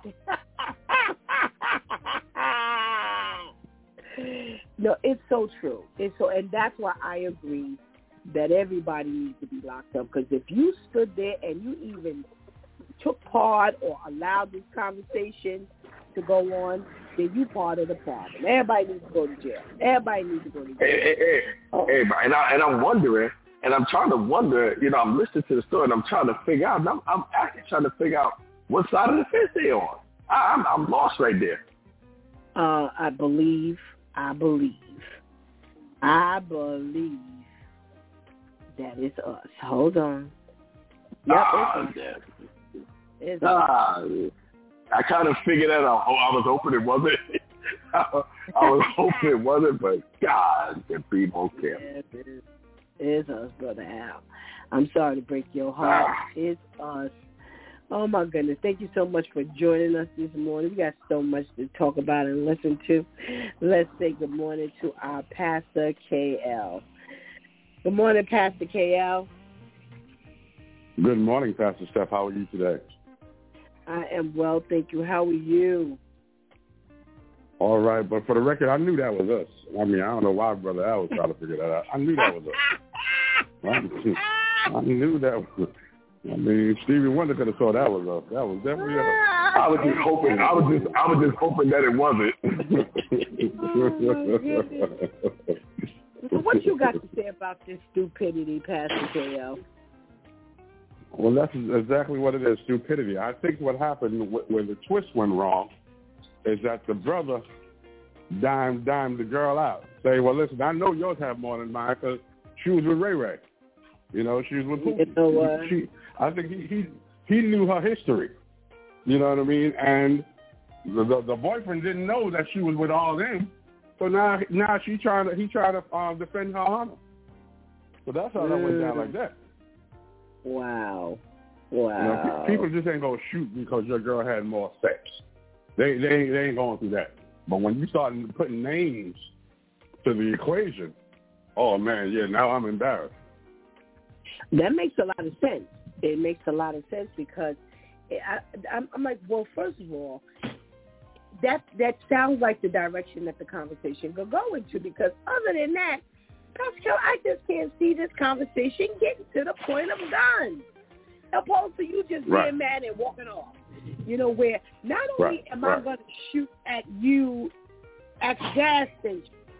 No, it's so true. It's so, and that's why I agree that everybody needs to be locked up. Because if you stood there and you even took part or allowed this conversation to go on, then you part of the problem. Everybody needs to go to jail. Everybody needs to go to jail.
Hey, hey, hey, oh. Everybody, and, I, and I'm wondering, and I'm trying to wonder. You know, I'm listening to the story, and I'm trying to figure out. And I'm, I'm actually trying to figure out what side of the fence they're on. I, I'm, I'm lost right there.
Uh, I believe. I believe. I believe that it's us. Hold on. Yep,
ah,
it's us. It's
ah,
us.
I kind of figured that out. Oh, I was hoping it wasn't. I was hoping it wasn't, but God, the people care.
It is. It's us, Brother Al. I'm sorry to break your heart.
Ah.
It's us. Oh, my goodness. Thank you so much for joining us this morning. We got so much to talk about and listen to. Let's say good morning to our Pastor K L. Good morning, Pastor K L.
Good morning, Pastor Steph. How are you today?
I am well, thank you. How are you?
All right, but for the record, I knew that was us. I mean, I don't know why Brother Al was trying to figure that out. I knew that was us. I, I knew that was I mean, Stevie Wonder could have thought that was us. That was definitely us.
I was just hoping. I was just. I was just hoping that it wasn't.
Oh, so what you got to say about this stupidity, Pastor K L?
Well, that's exactly what it is, stupidity. I think what happened when the twist went wrong is that the brother dimed, dimed the girl out. Say, well, listen, I know yours have more than mine because she was with Ray Ray. You know, she was with Pookie.
You know what?
She, I think he, he he knew her history. You know what I mean? And the, the the boyfriend didn't know that she was with all them. So now now she trying to he trying to um, defend her honor. So that's how that went down like that.
Wow. Wow.
You know, people just ain't gonna shoot because your girl had more sex. They they ain't, they ain't going through that. But when you start putting names to the equation, oh man, yeah, now I'm embarrassed.
That makes a lot of sense. It makes a lot of sense because I, I'm, I'm like, well, first of all, that that sounds like the direction that the conversation could go into. Because other than that, Pascal, I just can't see this conversation getting to the point of guns, opposed to you just
right.
being mad and walking off. You know, where not only
right.
am
right.
I going to shoot at you at the gas station,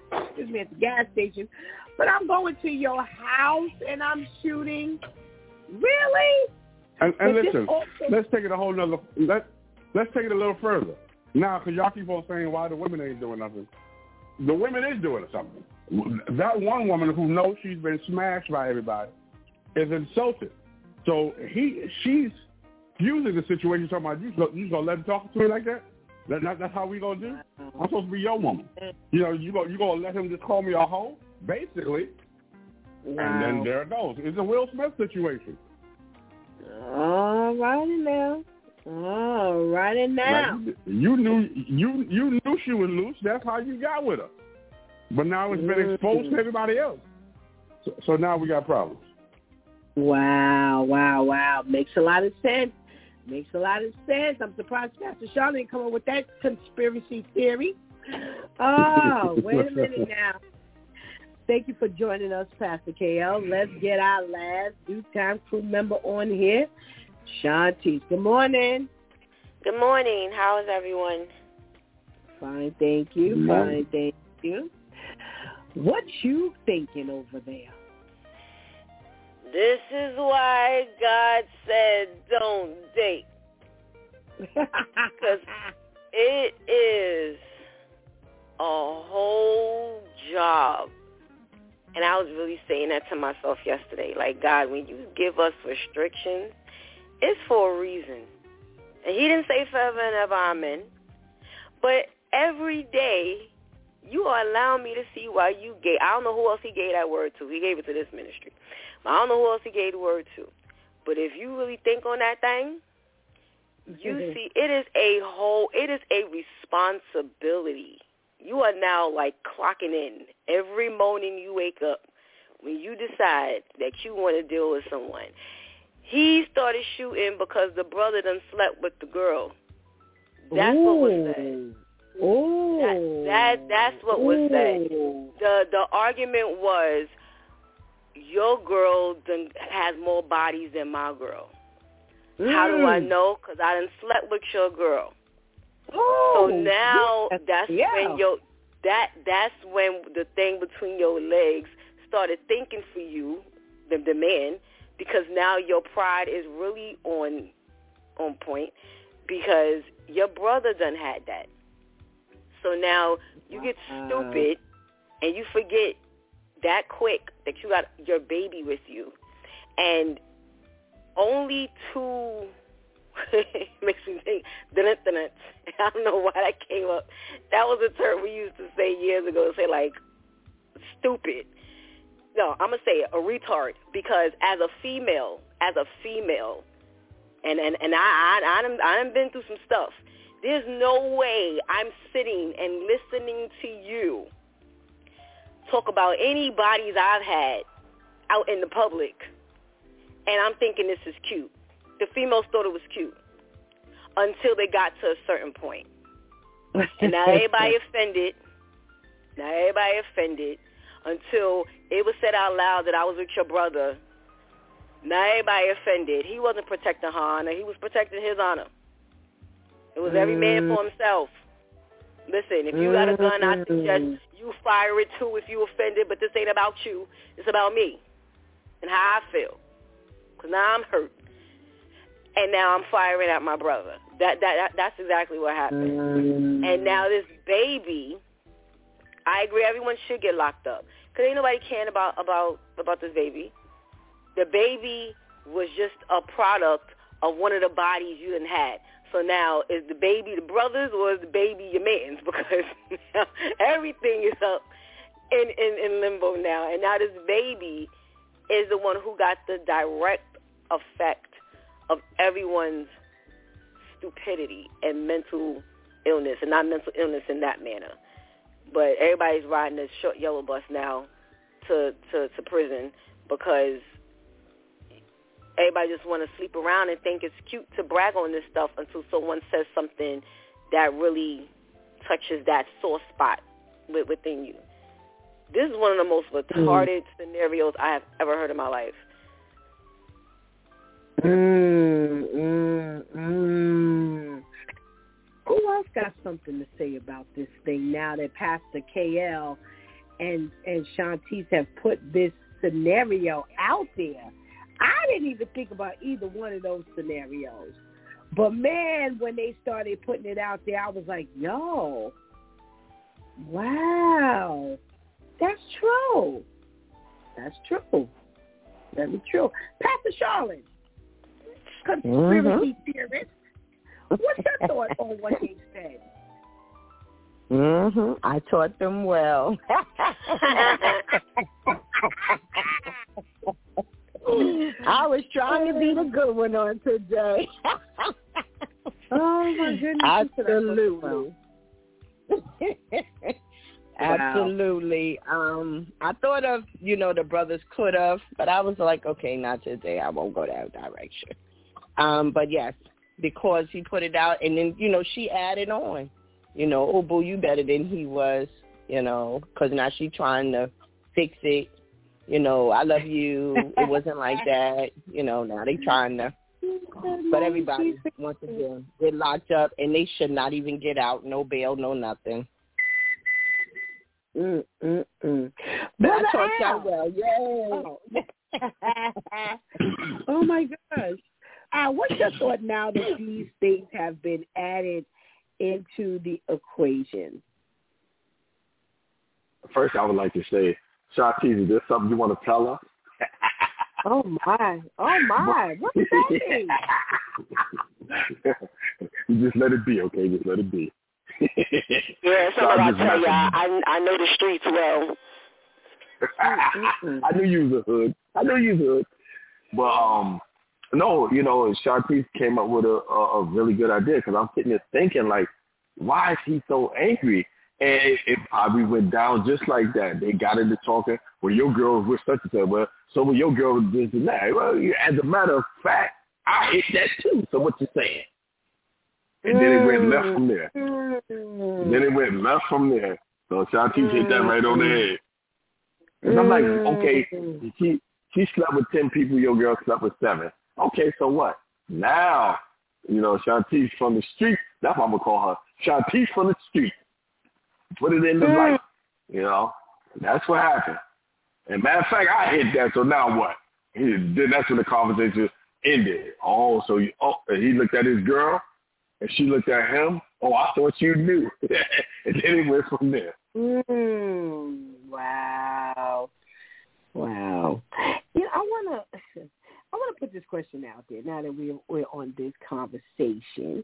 excuse me, at the gas station, but I'm going to your house and I'm shooting. Really?
And, and
But this
listen,
also-
let's take it a whole nother. Let Let's take it a little further. Now, because y'all keep on saying why the women ain't doing nothing. The women is doing something. That one woman who knows she's been smashed by everybody is insulted. So he, she's using the situation. Talking about you, you gonna let him talk to me like that? that, that that's how we gonna do? I'm supposed to be your woman. You know, you go, you gonna let him just call me a hoe, basically?
Wow.
And then there it goes. It's a Will Smith situation.
All righty now. All righty now.
Like, you knew you you knew she was loose. That's how you got with her. But now it's been exposed to everybody else. So, so now we got problems.
Wow, wow, wow. Makes a lot of sense. Makes a lot of sense. I'm surprised Pastor Shaw didn't come up with that conspiracy theory. Oh, wait a minute now. Thank you for joining us, Pastor K L. Let's get our last Due Time crew member on here, Shantice. Good morning.
Good morning. How is everyone?
Fine, thank you. Fine, thank you. What you thinking over there?
This is why God said don't date. Because it is a whole job. And I was really saying that to myself yesterday. Like, God, when you give us restrictions, it's for a reason. And he didn't say forever and ever, amen. But every day, you are allowing me to see why you gave. I don't know who else he gave that word to. He gave it to this ministry. But I don't know who else he gave the word to. But if you really think on that thing, you see it is a whole, it is a responsibility. You are now like clocking in every morning you wake up when you decide that you want to deal with someone. He started shooting because the brother done slept with the girl. That's Ooh. what was said.
Oh,
that, that that's what was said. The the argument was your girl done has more bodies than my girl. Mm. How do I know? Because I done slept with your girl.
Oh,
so now
yeah.
that's
yeah.
when your that that's when the thing between your legs started thinking for you, the the man, because now your pride is really on on point because your brother done had that. So now you get stupid and you forget that quick that you got your baby with you. And only two, makes me think, dun dun dun. I don't know why that came up. That was a term we used to say years ago, to say like stupid. No, I'm going to say it, a retard, because as a female, as a female, and, and, and I, I, I, done, I done been through some stuff. There's no way I'm sitting and listening to you talk about any bodies I've had out in the public, and I'm thinking this is cute. The females thought it was cute until they got to a certain point. And now everybody offended. Now everybody offended until it was said out loud that I was with your brother. Now everybody offended. He wasn't protecting her honor. He was protecting his honor. It was every man for himself. Listen, if you got a gun, I suggest you fire it too if you offended, but this ain't about you. It's about me and how I feel. Because now I'm hurt. And now I'm firing at my brother. That, that that That's exactly what happened. And now this baby, I agree, everyone should get locked up. Because ain't nobody caring about, about, about this baby. The baby was just a product of one of the bodies you done had. So now, is the baby the brother's or is the baby your man's? Because now everything is up in, in, in limbo now. And now this baby is the one who got the direct effect of everyone's stupidity and mental illness, and not mental illness in that manner. But everybody's riding this short yellow bus now to, to, to prison because everybody just want to sleep around and think it's cute to brag on this stuff until someone says something that really touches that sore spot within you. This is one of the most retarded mm. scenarios I have ever heard in my life.
Mm, mm, mm. Who else got something to say about this thing now that Pastor K L and and Shantice have put this scenario out there. I didn't even think about either one of those scenarios. But, man, when they started putting it out there, I was like, yo, wow, that's true. That's true. Very true. Pastor Charlotte, conspiracy mm-hmm. theorist, what's your thought on what they said?
Mm-hmm. I taught them well. I was trying to be the good one on today.
Oh, my goodness.
Absolutely.
Wow.
Absolutely. Um, I thought of, you know, the brothers could have, but I was like, okay, not today. I won't go that direction. Um, but, yes, because he put it out, and then, you know, she added on. You know, oh, boo, you better than he was, you know, because now she trying to fix it. You know, I love you. It wasn't like that. You know, now they trying to. But everybody, once again, they're locked up, and they should not even get out. No bail, no nothing.
Mm, mm, mm.
But I taught y'all well. Yay.
Oh. Oh, my gosh. Uh, what's your thought now that these things have been added into the equation?
First, I would like to say, Shantice, is there something you want to tell us?
Oh, my. Oh, my. What does that mean?
You just let it be, okay? Just let it be.
Yeah, so I tell you, I, I know the streets well.
I knew you was a hood. I knew you was a hood. But, um, no, you know, Shantice came up with a, a, a really good idea because I'm sitting there thinking, like, why is he so angry? And it, it probably went down just like that. They got into talking, well, your girl was such and such. Well, so when your girl was this and that. Well, as a matter of fact, I hit that too. So what you saying? And then it went left from there. And then it went left from there. So Shantice hit that right on the head. And I'm like, okay, she, she slept with ten people, your girl slept with seven. Okay, so what? Now, you know, Shantice from the street, that's what I'm going to call her. Shantice from the street. Put it in the light, you know. That's what happened. And matter of fact, I hit that, so now what? He, then that's when the conversation ended. Oh, so you, oh, and he looked at his girl, and she looked at him. Oh, I thought you knew. And then it went from there.
Mm, wow. Wow. You know, I want to I want to put this question out there now that we're, we're on this conversation.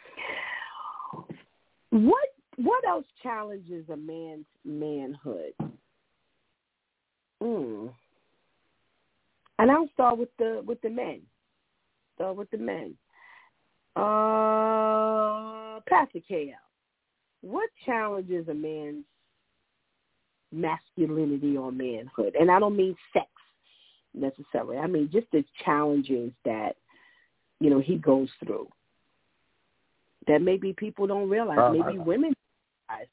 What What else challenges a man's manhood? Mm. And I'll start with the with the men. Start with the men. Uh, Pastor K L, what challenges a man's masculinity or manhood? And I don't mean sex necessarily. I mean just the challenges that, you know, he goes through that maybe people don't realize,
uh,
maybe
I,
women realize.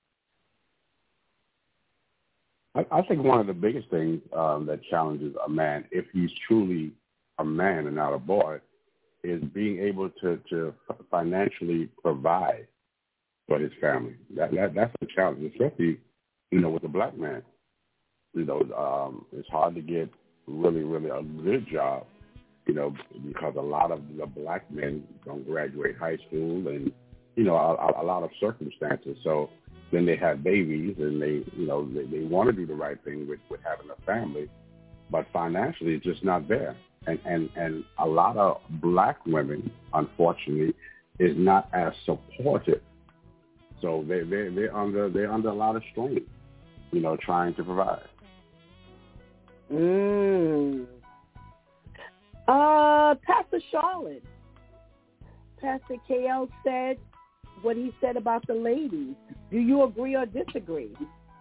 I, I think one of the biggest things um, that challenges a man, if he's truly a man and not a boy, is being able to, to financially provide for his family. That, that that's a challenge, especially, you know, with a black man. You know, um, it's hard to get really, really a good job, you know, because a lot of the black men don't graduate high school and, you know, a, a lot of circumstances. So then they have babies and they, you know, they, they want to do the right thing with, with having a family, but financially it's just not there. And, and, and a lot of black women, unfortunately, is not as supportive. So they, they, they're under, they're under a lot of strain, you know, trying to provide.
Mm. Uh, Pastor Charlotte. Pastor K L said what he said about the ladies. Do you agree or disagree?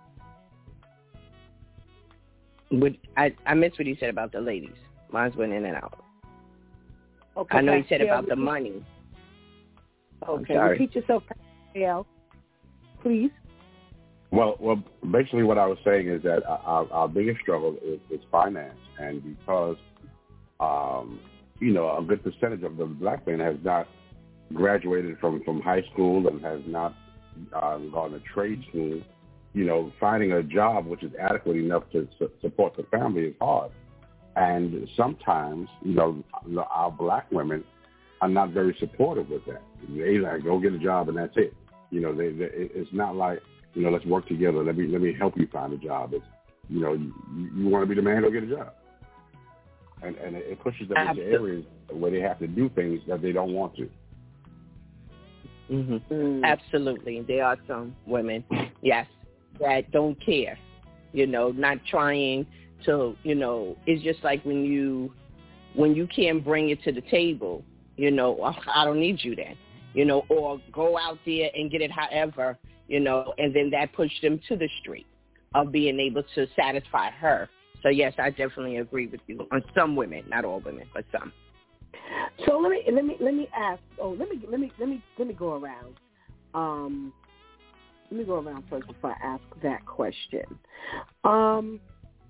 Would, I, I missed what he said about the ladies. Mine's went in and out.
Okay,
I know
Pastor
he said
K L,
about the money.
Okay, repeat yourself, Pastor K L, please.
Well, well, basically what I was saying is that our, our biggest struggle is, is finance, and because, um, you know, a good percentage of the black men has not graduated from, from high school and has not uh, gone to trade school, you know, finding a job which is adequate enough to su- support the family is hard. And sometimes, you know, our black women are not very supportive with that. They like, go get a job and that's it. You know, they, they, it's not like, you know, let's work together. Let me let me help you find a job. It's, you know, you, you want to be the man, go get a job. And, and it pushes them into areas where they have to do things that they don't want to.
Mm-hmm. Mm. Absolutely. There are some women, yes, that don't care, you know, not trying to, you know, it's just like when you, when you can't bring it to the table, you know, I don't need you then, you know, or go out there and get it however, you know, and then that pushed them to the street of being able to satisfy her. So, yes, I definitely agree with you on some women, not all women, but some.
So let me let me let me ask. Oh, let me let me let me let me go around. Um, let me go around first before I ask that question. Um,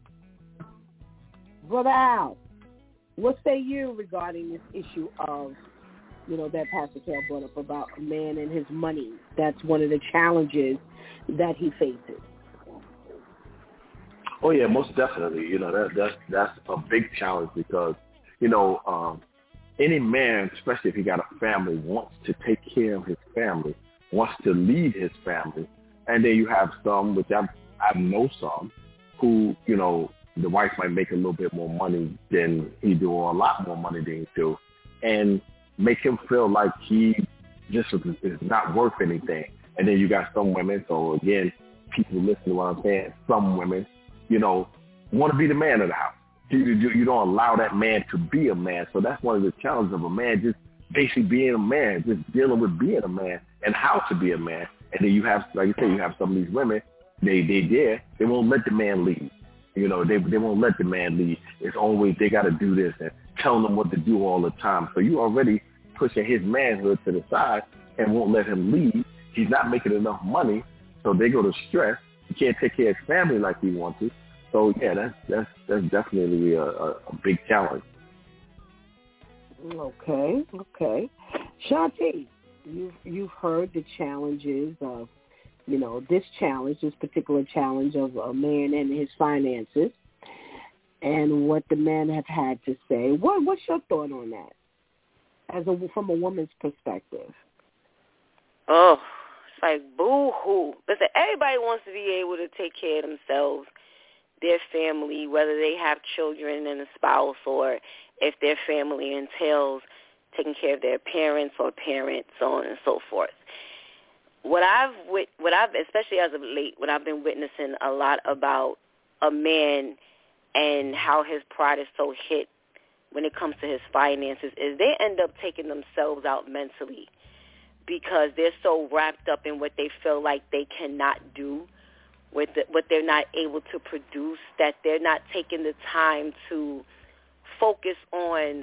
Brother Al, what say you regarding this issue of, you know, that Pastor Cal brought up about a man and his money? That's one of the challenges that he faces.
Oh yeah, most definitely. You know, that that's that's a big challenge because, you know, um, any man, especially if he got a family, wants to take care of his family, wants to lead his family. And then you have some, which I I know some, who, you know, the wife might make a little bit more money than he do, or a lot more money than he do, and make him feel like he just is not worth anything. And then you got some women, so again, people listen to what I'm saying, some women, you know, want to be the man of the house. You, you, you don't allow that man to be a man. So that's one of the challenges of a man, just basically being a man, just dealing with being a man and how to be a man. And then you have, like you say, you have some of these women, they they dare, they won't let the man lead. You know, they they won't let the man lead. It's always they got to do this and telling them what to do all the time. So you already pushing his manhood to the side and won't let him lead. He's not making enough money, so they go to stress. He can't take care of his family like he wants to. So yeah, that's that's that's definitely a, a, a big challenge.
Okay, okay. Shanti, you've you've heard the challenges of, you know, this challenge, this particular challenge of a man and his finances, and what the men have had to say. What what's your thought on that, as a from a woman's perspective?
Oh, it's like boo-hoo. Listen, everybody wants to be able to take care of themselves, their family, whether they have children and a spouse, or if their family entails taking care of their parents or parents, so on and so forth. What I've, what I've, especially as of late, what I've been witnessing a lot about a man and how his pride is so hit when it comes to his finances is they end up taking themselves out mentally because they're so wrapped up in what they feel like they cannot do, with the, what they're not able to produce, that they're not taking the time to focus on,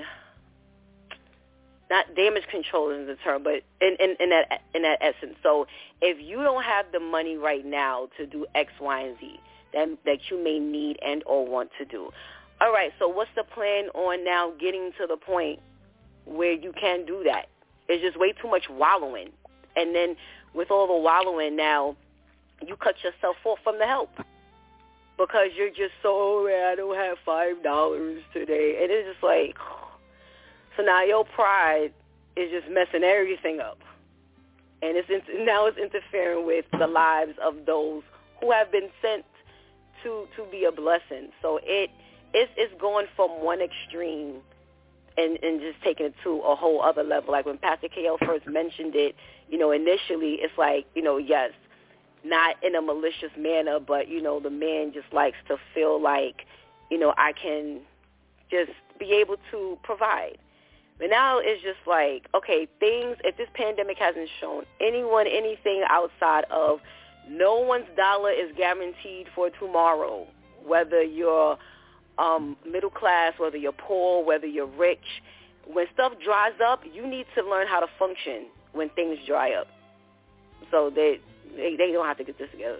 not damage control is the term, but in, in, in that in that essence. So if you don't have the money right now to do X, Y, and Z that that you may need and or want to do, all right, so what's the plan on now getting to the point where you can do that? It's just way too much wallowing. And then with all the wallowing now, you cut yourself off from the help because you're just so, oh, man, I don't have five dollars today. And it's just like, so now your pride is just messing everything up. And it's now it's interfering with the lives of those who have been sent to to be a blessing. So it it's, it's going from one extreme and, and just taking it to a whole other level. Like when Pastor K L first mentioned it, you know, initially it's like, you know, yes, not in a malicious manner, but, you know, the man just likes to feel like, you know, I can just be able to provide. But now it's just like, okay, things, if this pandemic hasn't shown anyone anything outside of no one's dollar is guaranteed for tomorrow, whether you're um, middle class, whether you're poor, whether you're rich. When stuff dries up, you need to learn how to function when things dry up. So they they, they don't have to get this together.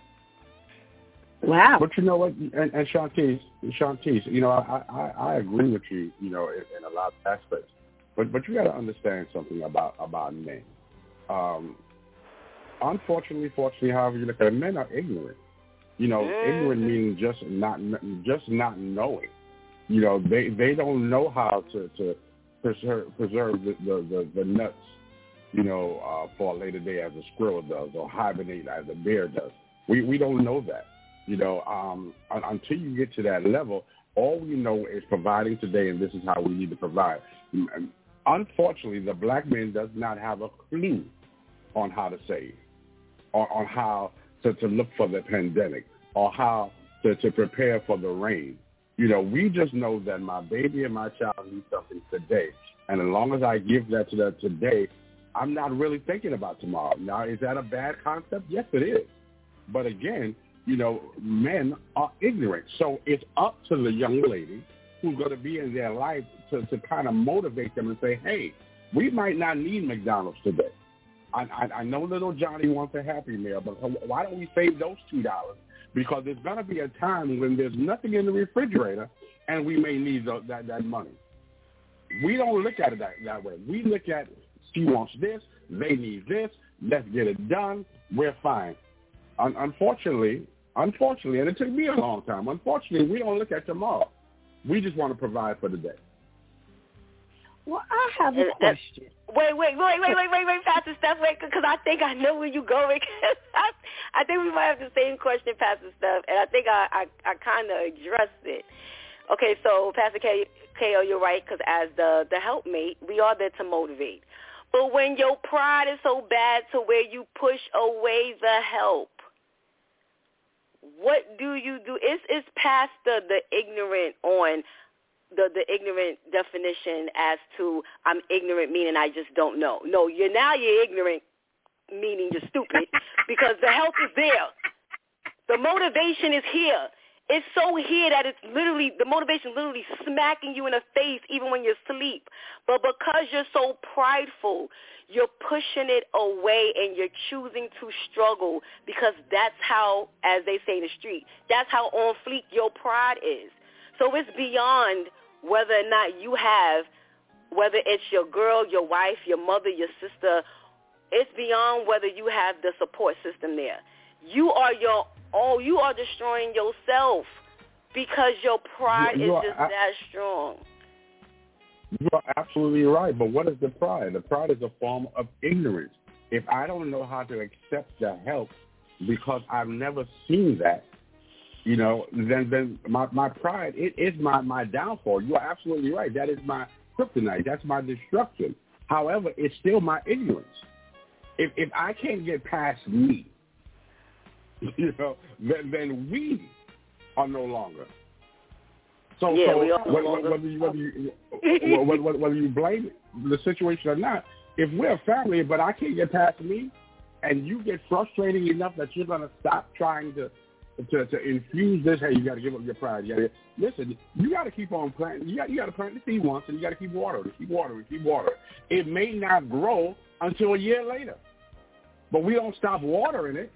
Wow.
But you know what, and, and Shantice, Shantice, you know, I, I, I agree with you, you know, in, in a lot of aspects. But but you got to understand something about about men. Um, unfortunately, fortunately, however you look at it, men are ignorant. You know, mm-hmm. ignorant meaning just not just not knowing. You know, they they don't know how to, to preserve preserve the, the, the, the nuts, you know, uh, for a later day as a squirrel does, or hibernate as a bear does. We we don't know that. You know, um, until you get to that level, all we know is providing today, and this is how we need to provide. Unfortunately, the black man does not have a clue on how to save, or on how to, to look for the pandemic, or how to, to prepare for the rain. You know, we just know that my baby and my child need something today. And as long as I give that to them today, I'm not really thinking about tomorrow. Now, is that a bad concept? Yes, it is. But again, you know, men are ignorant. So it's up to the young lady who's going to be in their life to, to kind of motivate them and say, hey, we might not need McDonald's today. I, I, I know little Johnny wants a Happy Meal, but why don't we save those two dollars? Because there's going to be a time when there's nothing in the refrigerator and we may need the, that, that money. We don't look at it that, that way. We look at, she wants this, they need this, let's get it done, we're fine. Un- unfortunately, unfortunately, and it took me a long time, unfortunately, we don't look at tomorrow. We just want to provide for the day.
Well, I have a question.
Wait, wait, wait, wait, wait, wait, wait, Pastor Steph, wait, because I think I know where you're going. I, I think we might have the same question, Pastor Steph, and I think I, I, I kind of addressed it. Okay, so Pastor K, K.O., you're right, because as the, the helpmate, we are there to motivate. But when your pride is so bad to where you push away the help, what do you do? It's, it's past the, the ignorant on the, the ignorant definition as to I'm ignorant meaning I just don't know. No, you're now you're ignorant meaning you're stupid because the help is there. The motivation is here. It's so here that it's literally, the motivation literally smacking you in the face even when you're asleep. But because you're so prideful, you're pushing it away and you're choosing to struggle because that's how, as they say in the street, that's how on fleek your pride is. So it's beyond whether or not you have, whether it's your girl, your wife, your mother, your sister, it's beyond whether you have the support system there. You are your Oh, you are destroying yourself because your pride
you, you
is just
are,
that strong.
You are absolutely right. But what is the pride? The pride is a form of ignorance. If I don't know how to accept the help because I've never seen that, you know, then then my, my pride, it is my, my downfall. You are absolutely right. That is my kryptonite. That's my destruction. However, it's still my ignorance. If if I can't get past me, you know, then, then we are no longer. So,
yeah,
so
we are no
whether,
longer.
whether, you, whether, you, whether, whether you blame the situation or not, if we're a family, but I can't get past me, and you get frustrated enough that you're going to stop trying to, to to infuse this, hey, you got to give up your pride. You gotta, listen, you got to keep on planting. You got, you got to plant the seed once, and you got to keep watering, keep watering, keep watering. It may not grow until a year later, but we don't stop watering it.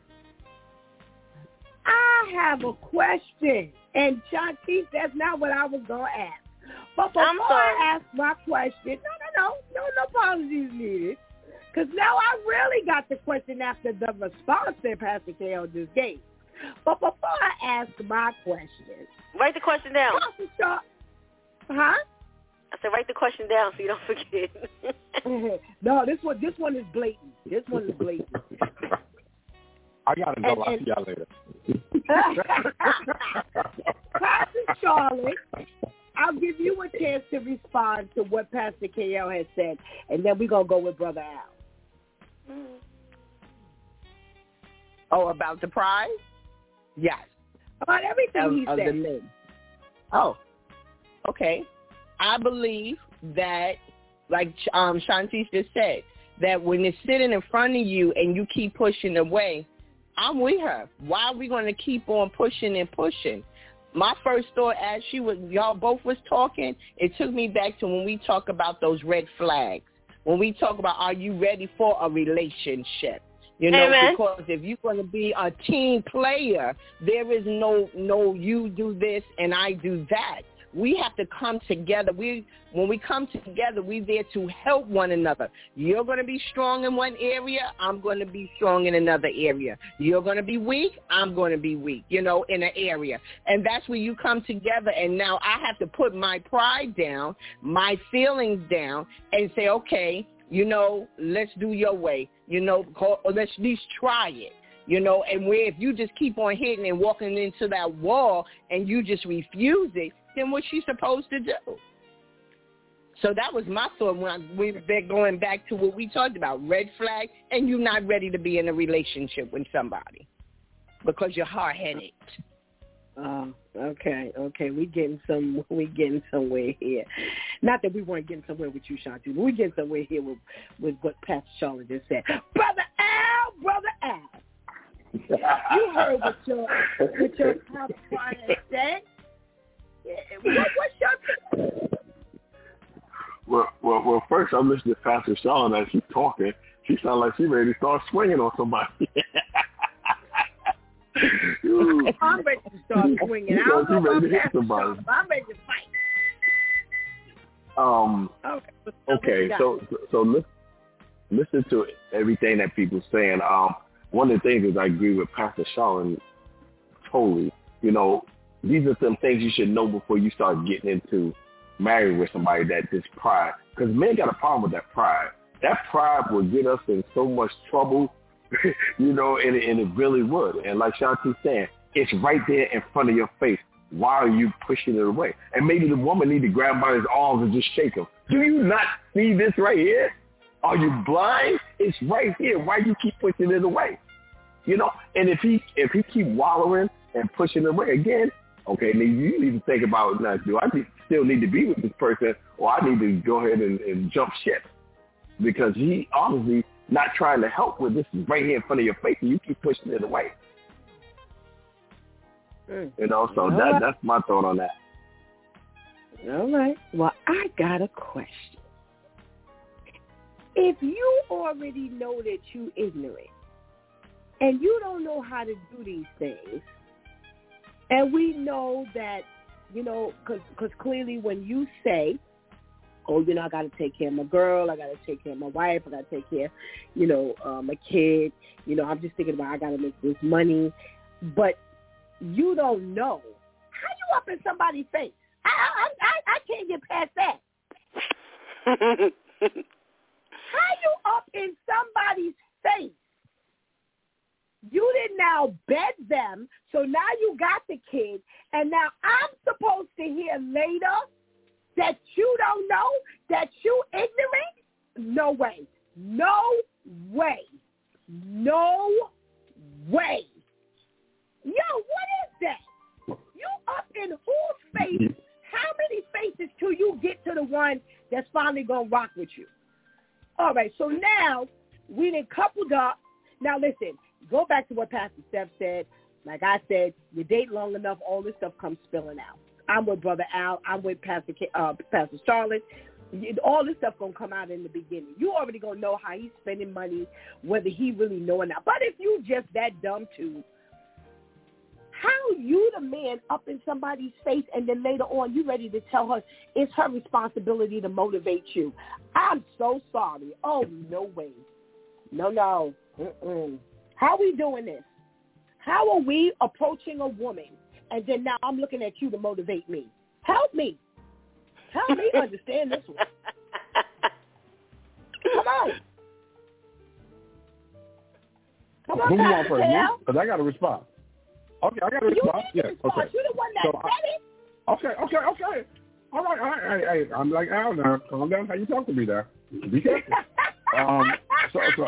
I have a question, and Shantice, that's not what I was going to ask. But before I ask my question, no, no, no, no, no apologies needed, because now I really got the question after the response that Pastor K.O. just gave. But before I ask my question,
write the question down.
Huh?
I said write the question down so you don't forget.
No, this one, this one is blatant. This one is blatant.
I gotta go.
And,
I'll
and,
see y'all later.
Pastor Charlotte, I'll give you a chance to respond to what Pastor K L has said, and then we're gonna go with Brother Al.
Mm. Oh, about the pride? Yes.
About everything
of,
he
of
said.
The men. Oh, okay. I believe that, like um, Shantice just said, that when it's sitting in front of you and you keep pushing away, I'm with her. Why are we going to keep on pushing and pushing? My first thought as she was, y'all both was talking, it took me back to when we talk about those red flags. When we talk about, are you ready for a relationship? You know,
Amen.
Because if you're going to be a team player, there is no, no, you do this and I do that. We have to come together. We, when we come together, we're there to help one another. You're going to be strong in one area. I'm going to be strong in another area. You're going to be weak. I'm going to be weak, you know, in an area. And that's where you come together. And now I have to put my pride down, my feelings down, and say, okay, you know, let's do your way. You know, or let's at least try it. You know, and where if you just keep on hitting and walking into that wall and you just refuse it, then what's she supposed to do? So that was my thought when I, we're going back to what we talked about, red flag, and you're not ready to be in a relationship with somebody because you're hard-headed.
Oh, okay, okay. We getting some. We getting somewhere here. Not that we weren't getting somewhere with you, Shanti, but we getting somewhere here with, with what Pastor Charlotte just said. Brother Al, Brother Al. You heard what your what your top partner said. What, what's your
well, well, well, first I'm listening to Pastor Sean as she's talking. She sounds like she's ready to start swinging on somebody.
I'm ready to start swinging. I don't know about Pastor Sean, but I'm ready to fight.
Um.
Okay.
Okay. So, so listen, listen to everything that people saying. Um. One of the things is I agree with Pastor Sean totally. You know, these are some things you should know before you start getting into marrying with somebody, that this pride. Because men got a problem with that pride. That pride will get us in so much trouble, you know, and, and it really would. And like Shanti's saying, it's right there in front of your face. Why are you pushing it away? And maybe the woman need to grab him by his arms and just shake him. Do you not see this right here? Are you blind? It's right here. Why you keep pushing it away? You know, and if he if he keep wallowing and pushing it away again, okay, then you need to think about, now, do I need, still need to be with this person, or I need to go ahead and, and jump ship? Because he obviously not trying to help with this is right here in front of your face, and you keep pushing it away. Mm. You know, so that, that's my thought on that.
All right. Well, I got a question. If you already know that you're ignorant and you don't know how to do these things, and we know that, you know, because clearly when you say, oh, you know, I got to take care of my girl, I got to take care of my wife, I got to take care, you know, uh, my kid, you know, I'm just thinking about I got to make this money, but you don't know. How you up in somebody's face? I I I, I can't get past that. How you up in somebody's face? You did now bed them, so now you got the kid, and now I'm supposed to hear later that you don't know, that you ignorant? No way. No way. No way. Yo, what is that? You up in whose face? How many faces till you get to the one that's finally going to rock with you? All right, so now we done coupled up. Now, listen, go back to what Pastor Steph said. Like I said, you date long enough, all this stuff comes spilling out. I'm with Brother Al. I'm with Pastor uh, Pastor Charlotte. All this stuff going to come out in the beginning. You already going to know how he's spending money, whether he really know or not. But if you just that dumb too, how you the man up in somebody's face and then later on you ready to tell her it's her responsibility to motivate you? I'm so sorry. Oh, no way. No, no. Mm-mm. How are we doing this? How are we approaching a woman and then now I'm looking at you to motivate me? Help me. Help me understand this one. Come on. Come on,
Who you want
Pastor
first?
Al.
Because I got to respond. Okay, I got to
You
respond.
need to
Yeah,
respond.
okay.
You're the one that
So
said
I,
it.
Okay, okay, okay. All right, all right. Hey, hey, I'm like Al now. Calm down. How you talk to me there? Be careful. um, so, so.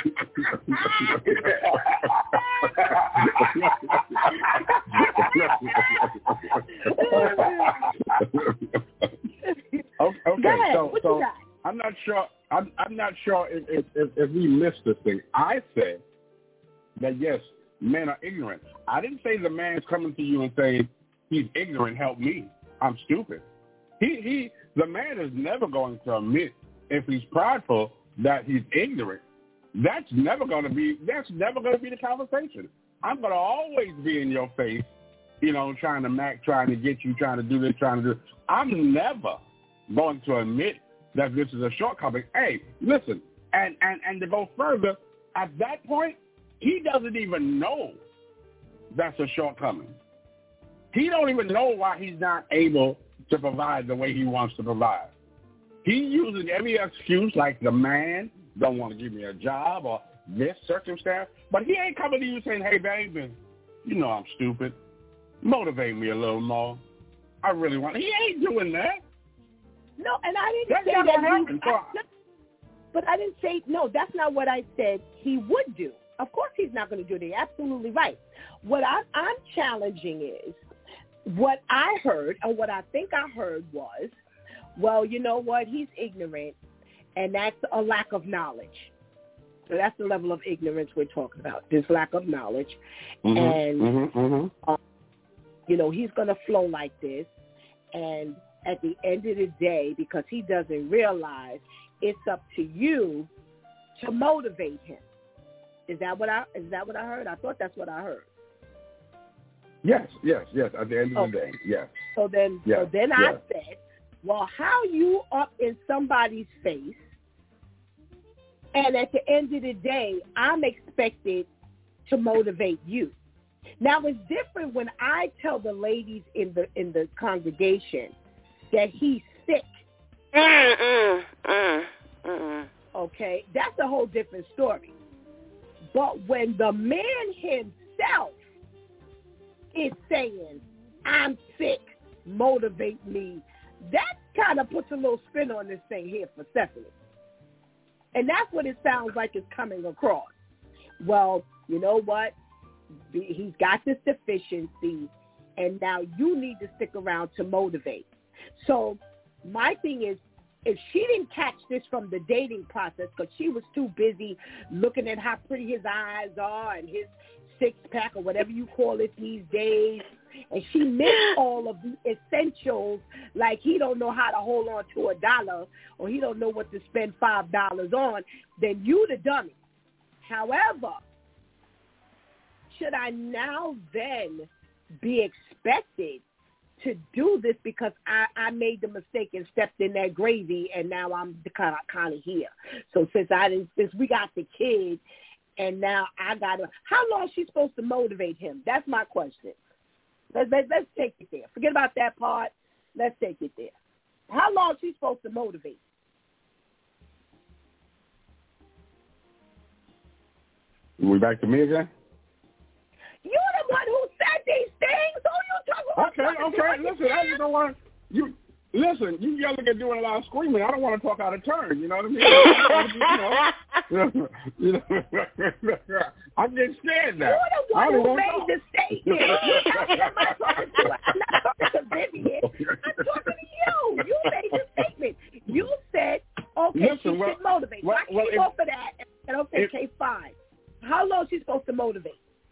okay, okay. So,
what
so I'm not sure. I'm, I'm not sure if, if, if, if we missed this thing. I said that yes, men are ignorant. I didn't say the man's coming to you and saying he's ignorant. Help me. I'm stupid. He he. The man is never going to admit if he's prideful that he's ignorant. That's never going to be. That's never going to be the conversation. I'm going to always be in your face you know, trying to mac, trying to get you, trying to do this, trying to do. I'm never going to admit that this is a shortcoming. Hey, listen, and, and, and to go further, at that point, he doesn't even know that's a shortcoming. He don't even know why he's not able to provide the way he wants to provide. He's using every excuse like the man don't want to give me a job or this circumstance, but he ain't coming to you saying, hey, baby, you know I'm stupid. Motivate me a little more. I really want. He ain't doing that.
No, and I didn't
That's
say
not
that.
gonna happen.
He, I, but I didn't say, no, that's not what I said he would do. Of course he's not going to do it. You're absolutely right. What I, I'm challenging is what I heard, and what I think I heard was, well, you know what, he's ignorant, and that's a lack of knowledge. So that's the level of ignorance we're talking about, this lack of knowledge.
Mm-hmm,
and,
mm-hmm, mm-hmm.
Um, you know, he's going to flow like this. And at the end of the day, because he doesn't realize, it's up to you to motivate him. Is that what I is that what I heard? I thought that's what I heard.
Yes, yes, yes. At the end of
okay.
the day, yes.
So then,
yes,
so then
yes.
I said, well, how you up in somebody's face, and at the end of the day, I'm expected to motivate you. Now it's different when I tell the ladies in the in the congregation that he's sick.
Mm, mm, mm, mm.
Okay, that's a whole different story. But when the man himself is saying, I'm sick, motivate me, that kind of puts a little spin on this thing here for Stephanie. And that's what it sounds like is coming across. Well, you know what? He's got this deficiency, and now you need to stick around to motivate. So my thing is, if she didn't catch this from the dating process because she was too busy looking at how pretty his eyes are and his six-pack or whatever you call it these days, and she missed all of the essentials, like he don't know how to hold on to a dollar or he don't know what to spend five dollars on, then you the dummy. However, should I now then be expected to do this because I, I made the mistake and stepped in that gravy, and now I'm kind of kind of here. So since I didn't, since we got the kid, and now I got to, how long is she supposed to motivate him? That's my question. Let's let's, let's take it there. Forget about that part. Let's take it there. How long is she supposed to motivate?
We back to me again?
You're the one who said these things. Who you talking about?
Okay, okay. Listen, I just don't want you. Listen, you yelling and doing a lot of screaming. I don't want to talk out of turn. You know what I mean? you know, you know, I'm getting scared now.
You're the one who made the statement. I'm not talking to I'm not talking to Vivian. I'm talking to you. You made the statement. You said, okay,
Listen,
she
well,
should motivate.
Well,
I
well,
came
if,
off of that. And okay,
if,
okay, fine. How long is she supposed to motivate?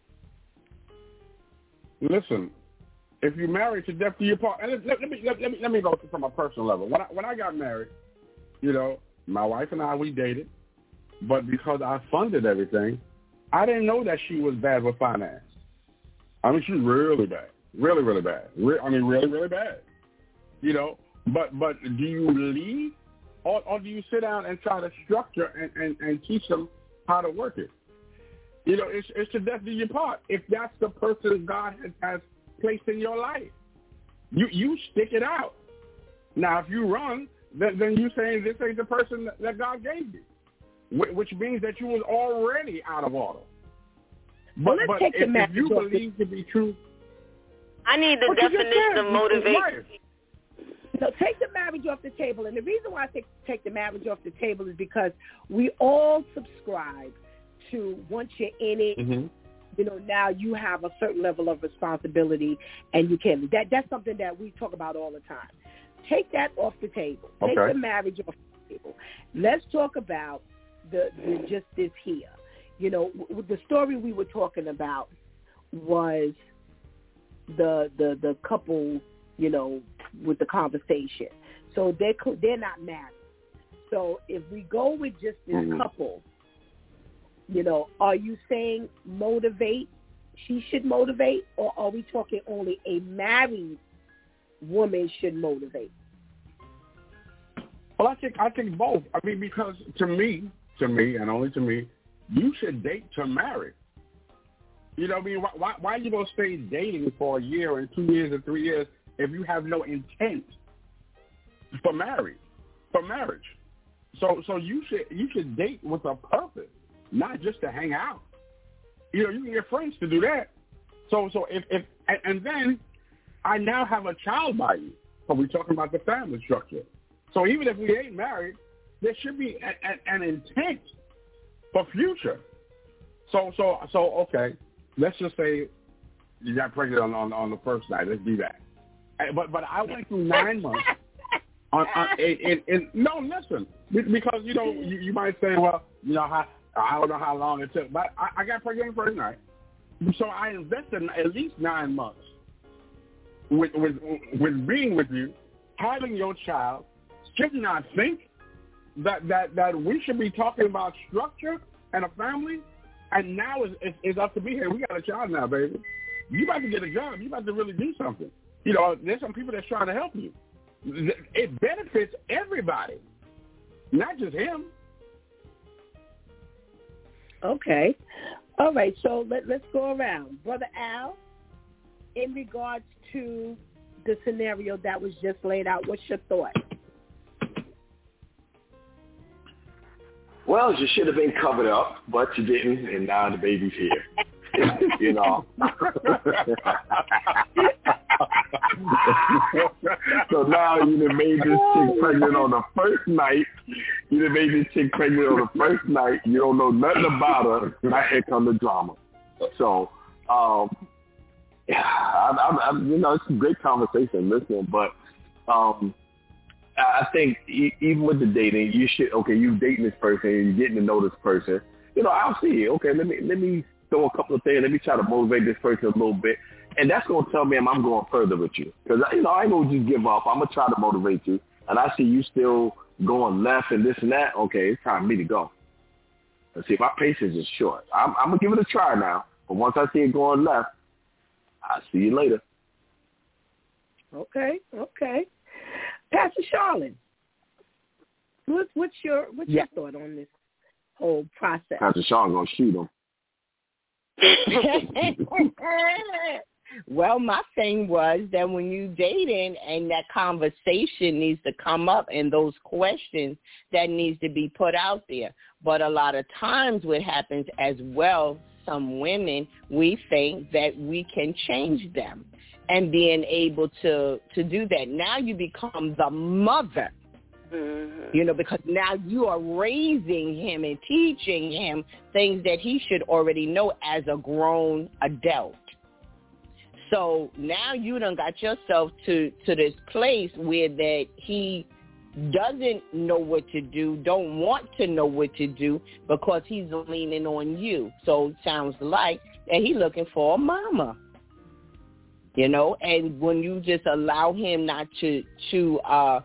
Listen, if you're married to death do you part, and let, let me let, let me let me go from a personal level. When I, when I got married, you know, my wife and I we dated, but because I funded everything, I didn't know that she was bad with finance. I mean, she's really bad, really really bad. Re- I mean, really really bad. You know, but but do you lead, or, or do you sit down and try to structure and, and, and teach them how to work it? You know, it's, it's to death do you part. If that's the person God has, has placed in your life, you you stick it out. Now, if you run, then, then you saying this ain't the person that, that God gave you, which means that you was already out of order. But,
well, let's
but
take
if,
the
if you believe to be true,
I need the definition of motivation.
So take the marriage off the table, and the reason why I take take the marriage off the table is because we all subscribe to once you're in it, mm-hmm. you know, now you have a certain level of responsibility, and you can. That that's something that we talk about all the time. Take that off the table. Take
okay.
the marriage off the table. Let's talk about the, the just this here. You know, w- the story we were talking about was the the the couple, you know, with the conversation. So they they're not married. So if we go with just this mm-hmm. couple, you know, are you saying motivate she should motivate, or are we talking only a married woman should motivate?
Well, I think I think both. I mean, because to me, to me, and only to me, you should date to marry. You know what I mean? Why, why, why are you going to stay dating for a year and two years and three years if you have no intent for marriage? For marriage. So so you should you should date with a purpose, not just to hang out. You know, you can get friends to do that. So so if, if and, and then I now have a child by you. So we're talking about the family structure. So even if we ain't married, there should be a, a, an intent for future. So so so okay. Let's just say you got pregnant on, on, on the first night. Let's do that. But but I went through nine months. On, on, in, in, in, no, listen, because you know you, you might say, well, you know, how, I don't know how long it took, but I, I got pregnant the first night, so I invested at least nine months with with with being with you, having your child. Should not think that that that we should be talking about structure and a family. And now it's, it's, it's up to me. Hey, we got a child now, baby. You about to get a job. You about to really do something. You know, there's some people that's trying to help you. It benefits everybody, not just him.
Okay. All right, so let, let's go around. Brother Al, in regards to the scenario that was just laid out, what's your thought?
Well, you should have been covered up, but you didn't, and now the baby's here. You know. So now you done made this chick pregnant on the first night. You done made this chick pregnant on the first night. You don't know nothing about her. Now here comes the drama. So, um, yeah, I, I, I, you know, it's a great conversation listening, but um, I think even with the dating, you should, okay, you're dating this person, you're getting to know this person. You know, I'll see, okay, let me let me throw a couple of things, let me try to motivate this person a little bit. And that's going to tell me I'm going further with you. Because, you know, I ain't going to just give up. I'm going to try to motivate you. And I see you still going left and this and that. Okay, it's time for me to go. Let's see, my patience is short. I'm, I'm going to give it a try now. But once I see it going left, I'll see you later.
Okay, okay. Pastor Charlene, what, what's your what's yeah. your thought on this whole process?
Pastor Charlene going to shoot him.
Well, my thing was that when you dating and that conversation needs to come up and those questions that needs to be put out there. But a lot of times what happens as well, some women, we think that we can change them and being able to, to do that. Now you become the mother. Mm-hmm. You know, because now you are raising him and teaching him things that he should already know as a grown adult. So now you done got yourself to, to this place where that he doesn't know what to do, don't want to know what to do because he's leaning on you. So it sounds like that he's looking for a mama. You know, and when you just allow him not to, to uh,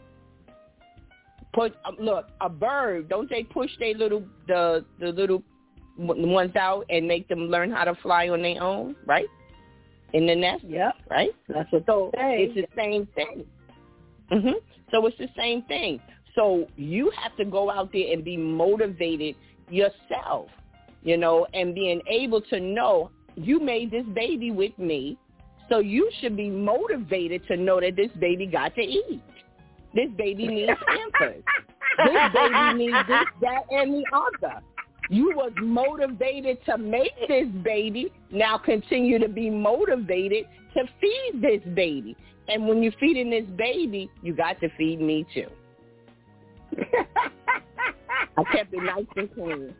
put, look, a bird, don't they push they little, the, the little ones out and make them learn how to fly on their own, right? In the nest,
yep.
Right?
That's what they'll say.
It's the same thing. Mm-hmm. So it's the same thing. So you have to go out there and be motivated yourself, you know, and being able to know you made this baby with me, so you should be motivated to know that this baby got to eat. This baby needs pampers. This baby needs this, that, and the other. You was motivated to make this baby. Now continue to be motivated to feed this baby. And when you're feeding this baby, you got to feed me too. I kept it nice and clean.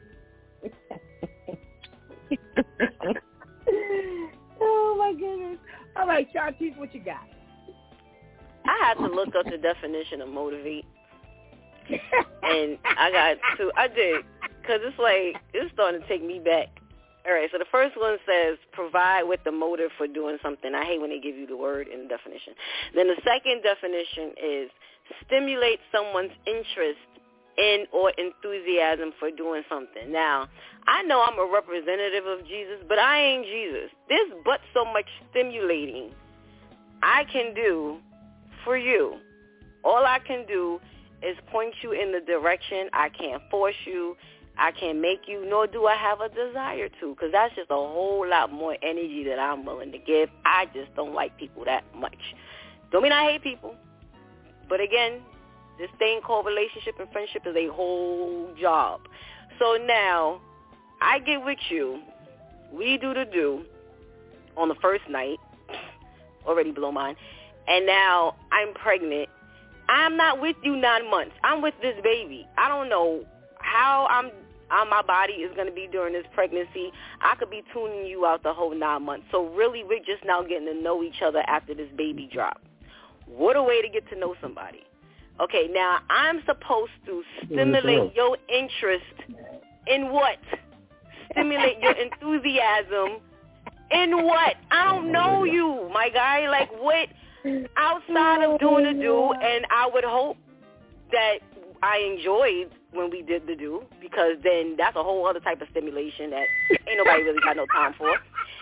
Oh, my goodness. All right, Shantice, what you got?
I had to look up the definition of motivate. And I got to, I did. Because it's like, it's starting to take me back. All right, so the first one says provide with the motive for doing something. I hate when they give you the word in the definition. Then the second definition is stimulate someone's interest in or enthusiasm for doing something. Now, I know I'm a representative of Jesus, but I ain't Jesus. There's but so much stimulating I can do for you. All I can do is point you in the direction. I can't force you. I can't make you, nor do I have a desire to, because that's just a whole lot more energy that I'm willing to give. I just don't like people that much. Don't mean I hate people. But again, this thing called relationship and friendship is a whole job. So now, I get with you. We do the do on the first night. Already blow mine. And now I'm pregnant. I'm not with you nine months. I'm with this baby. I don't know how I'm, how my body is going to be during this pregnancy. I could be tuning you out the whole nine months. So really, we're just now getting to know each other after this baby drop. What a way to get to know somebody. Okay, now I'm supposed to stimulate your interest in what? Stimulate your enthusiasm in what? I don't know you, my guy. Like what? Outside of doing the do, and I would hope that I enjoyed when we did the do, because then that's a whole other type of stimulation that ain't nobody really got no time for.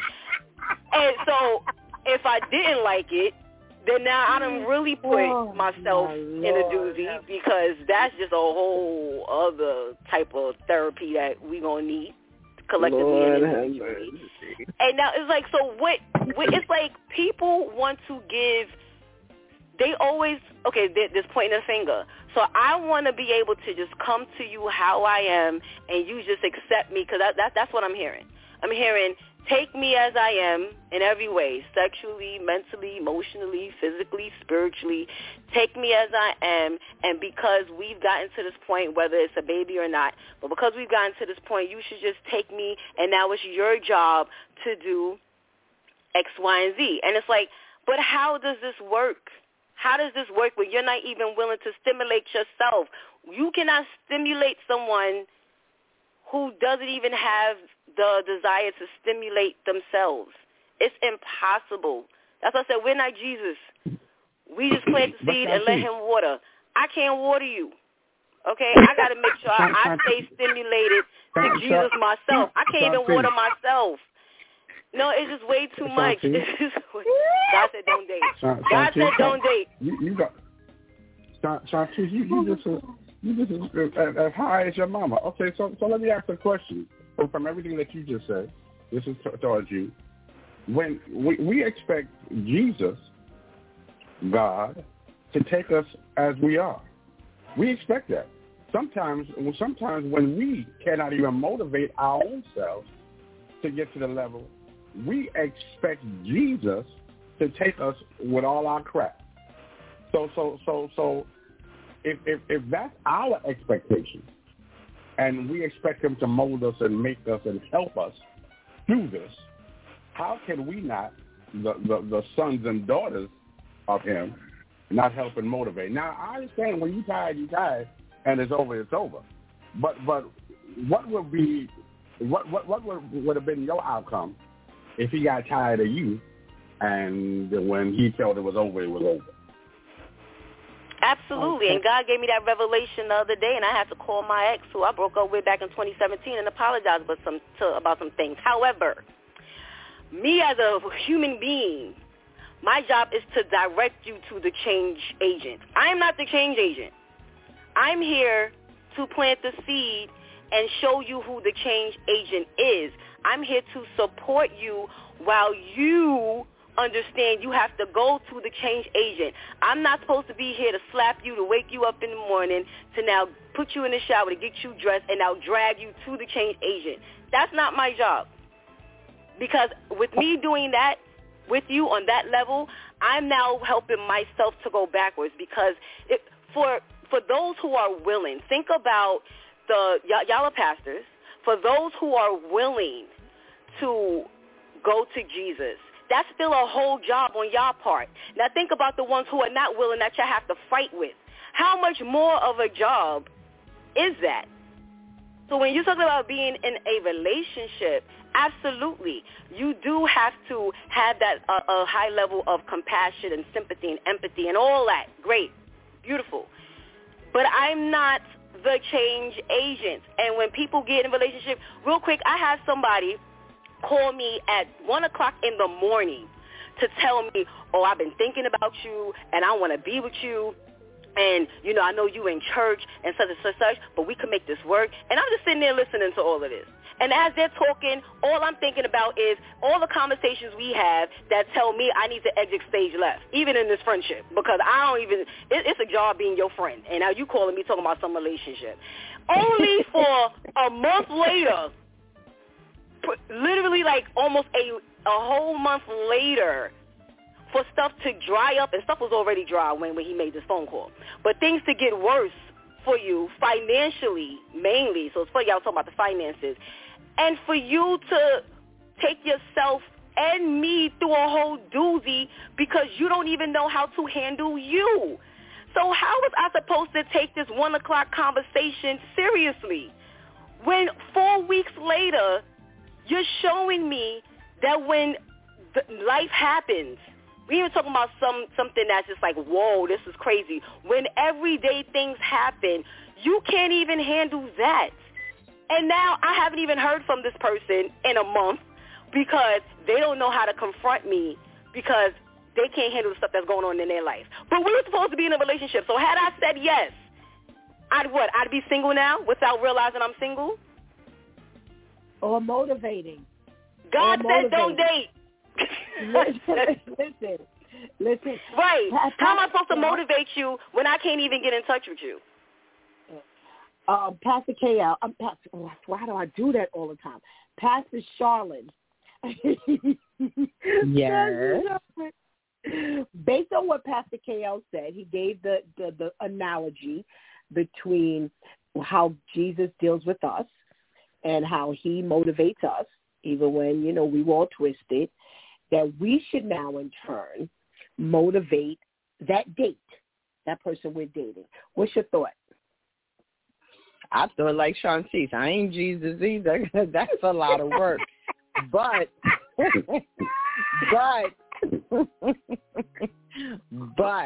And so if I didn't like it, then now I done really put oh, myself my in a doozy, because that's just a whole other type of therapy that we gonna need collectively
Lord
and individually. And now it's like, so what, what? It's like people want to give. They always okay. They're, they're pointing a finger. So I want to be able to just come to you how I am, and you just accept me, because that, that that's what I'm hearing. I'm hearing, take me as I am in every way, sexually, mentally, emotionally, physically, spiritually. Take me as I am, and because we've gotten to this point, whether it's a baby or not, but because we've gotten to this point, you should just take me, and now it's your job to do X, Y, and Z. And it's like, but how does this work? How does this work when you're not even willing to stimulate yourself? You cannot stimulate someone who doesn't even have the desire to stimulate themselves. It's impossible. That's why I said we're not Jesus. We just plant the seed and let him water. I can't water you. Okay? I got to make sure I stay stimulated to Jesus myself. I can't even water myself. No, it's just way too much. It's just, God said don't date. God said don't date.
You, you got, Shanti, you, you just, you just as, as high as your mama. Okay, so so let me ask a question. From, from everything that you just said, this is towards you. When we, we expect Jesus, God, to take us as we are, we expect that. Sometimes, sometimes when we cannot even motivate our own selves to get to the level, we expect Jesus to take us with all our crap. So, so, so, so, if if, if that's our expectation, and we expect him to mold us and make us and help us do this, how can we not, the, the, the sons and daughters of him, not help and motivate? Now, I understand when you tired, you tired, and it's over, it's over. But but what would be, what what what would, would have been your outcome if he got tired of you, and when he felt it was over, it was over?
Absolutely, and God gave me that revelation the other day, and I had to call my ex, who I broke up with back in twenty seventeen, and apologize about some to, about some things. However, me as a human being, my job is to direct you to the change agent. I am not the change agent. I'm here to plant the seed and show you who the change agent is. I'm here to support you while you understand you have to go to the change agent. I'm not supposed to be here to slap you, to wake you up in the morning, to now put you in the shower, to get you dressed, and now drag you to the change agent. That's not my job. Because with me doing that with you on that level, I'm now helping myself to go backwards. Because it, for for those who are willing, think about the, y- y'all are pastors, for those who are willing to go to Jesus, that's still a whole job on y'all part. Now think about the ones who are not willing, that you have to fight with. How much more of a job is that? So when you're talking about being in a relationship, absolutely, you do have to have that uh, a high level of compassion and sympathy and empathy and all that. Great, beautiful. But I'm not the change agents. And when people get in a relationship, real quick, I had somebody call me at one o'clock in the morning to tell me, oh, I've been thinking about you, and I want to be with you. And, you know, I know you in church and such and such, such, but we can make this work. And I'm just sitting there listening to all of this. And as they're talking, all I'm thinking about is all the conversations we have that tell me I need to exit stage left, even in this friendship, because I don't even, it, it's a job being your friend. And now you calling me talking about some relationship. Only for a month later, literally like almost a, a whole month later, for stuff to dry up, and stuff was already dry when, when he made this phone call, but things to get worse for you financially mainly. So it's funny, I was talking about the finances. And for you to take yourself and me through a whole doozy because you don't even know how to handle you. So how was I supposed to take this one o'clock conversation seriously when four weeks later you're showing me that when the, life happens, we even talking about some something that's just like, whoa, this is crazy. When everyday things happen, you can't even handle that. And now I haven't even heard from this person in a month because they don't know how to confront me because they can't handle the stuff that's going on in their life. But we were supposed to be in a relationship. So had I said yes, I'd what? I'd be single now without realizing I'm single?
Or motivating.
God
or
said
motivating.
Don't date.
listen, listen, listen.
Right.
Pastor,
How am I supposed to motivate you when I can't even get in touch with you?
Um, Pastor K L, I'm Pastor, oh, why do I do that all the time? Pastor Charlotte.
Yes.
Based on what Pastor K L said, he gave the, the, the analogy between how Jesus deals with us and how he motivates us, even when, you know, we were all twisted, that we should now in turn motivate that date, that person we're dating. What's your thought?
I thought like Shantice, I ain't Jesus either. That's a lot of work. But, but, but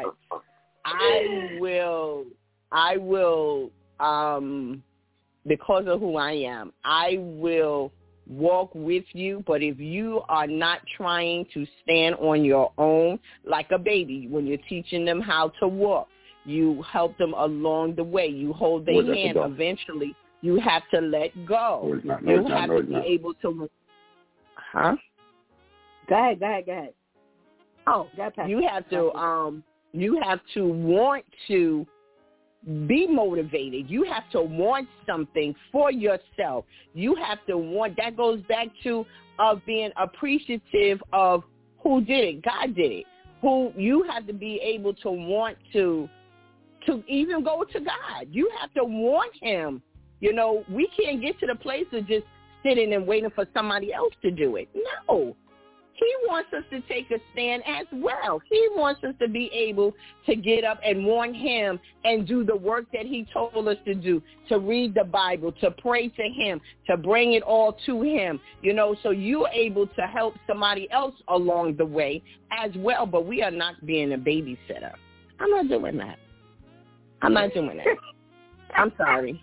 I will, I will, um, because of who I am, I will walk with you. But if you are not trying to stand on your own, like a baby, when you're teaching them how to walk, you help them along the way. You hold their hand. Eventually, you have to let go.
No,
you
no,
have
no,
to be
no.
able to. Huh?
Go ahead, go ahead, go ahead. Oh, that
you have to. Um, you have to want to be motivated. You have to want something for yourself. You have to want. That goes back to of being appreciative of who did it. God did it. Who you have to be able to want to. To even go to God. You have to want him. You know, we can't get to the place of just sitting and waiting for somebody else to do it. No. He wants us to take a stand as well. He wants us to be able to get up and want him and do the work that he told us to do, to read the Bible, to pray to him, to bring it all to him, you know, so you're able to help somebody else along the way as well. But we are not being a babysitter. I'm not doing that. I'm not doing that. I'm sorry.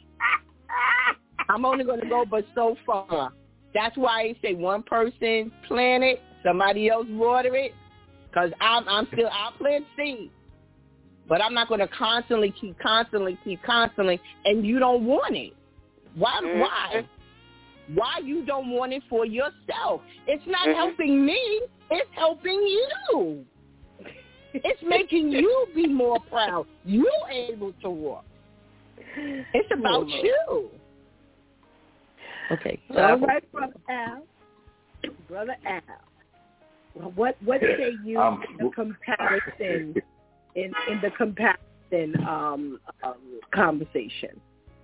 I'm only going to go but so far. That's why I say one person plant it, somebody else water it, because I'm, I'm still, I'll plant seeds. But I'm not going to constantly keep, constantly keep, constantly, and you don't want it. Why? Mm-hmm. Why? Why you don't want it for yourself? It's not mm-hmm. helping me. It's helping you. It's making you be more proud. You're able to walk. It's about oh, you. Okay. So
all right, Brother Al. Brother Al. What what say you um, in the comparison in, in the comparison um, um, conversation?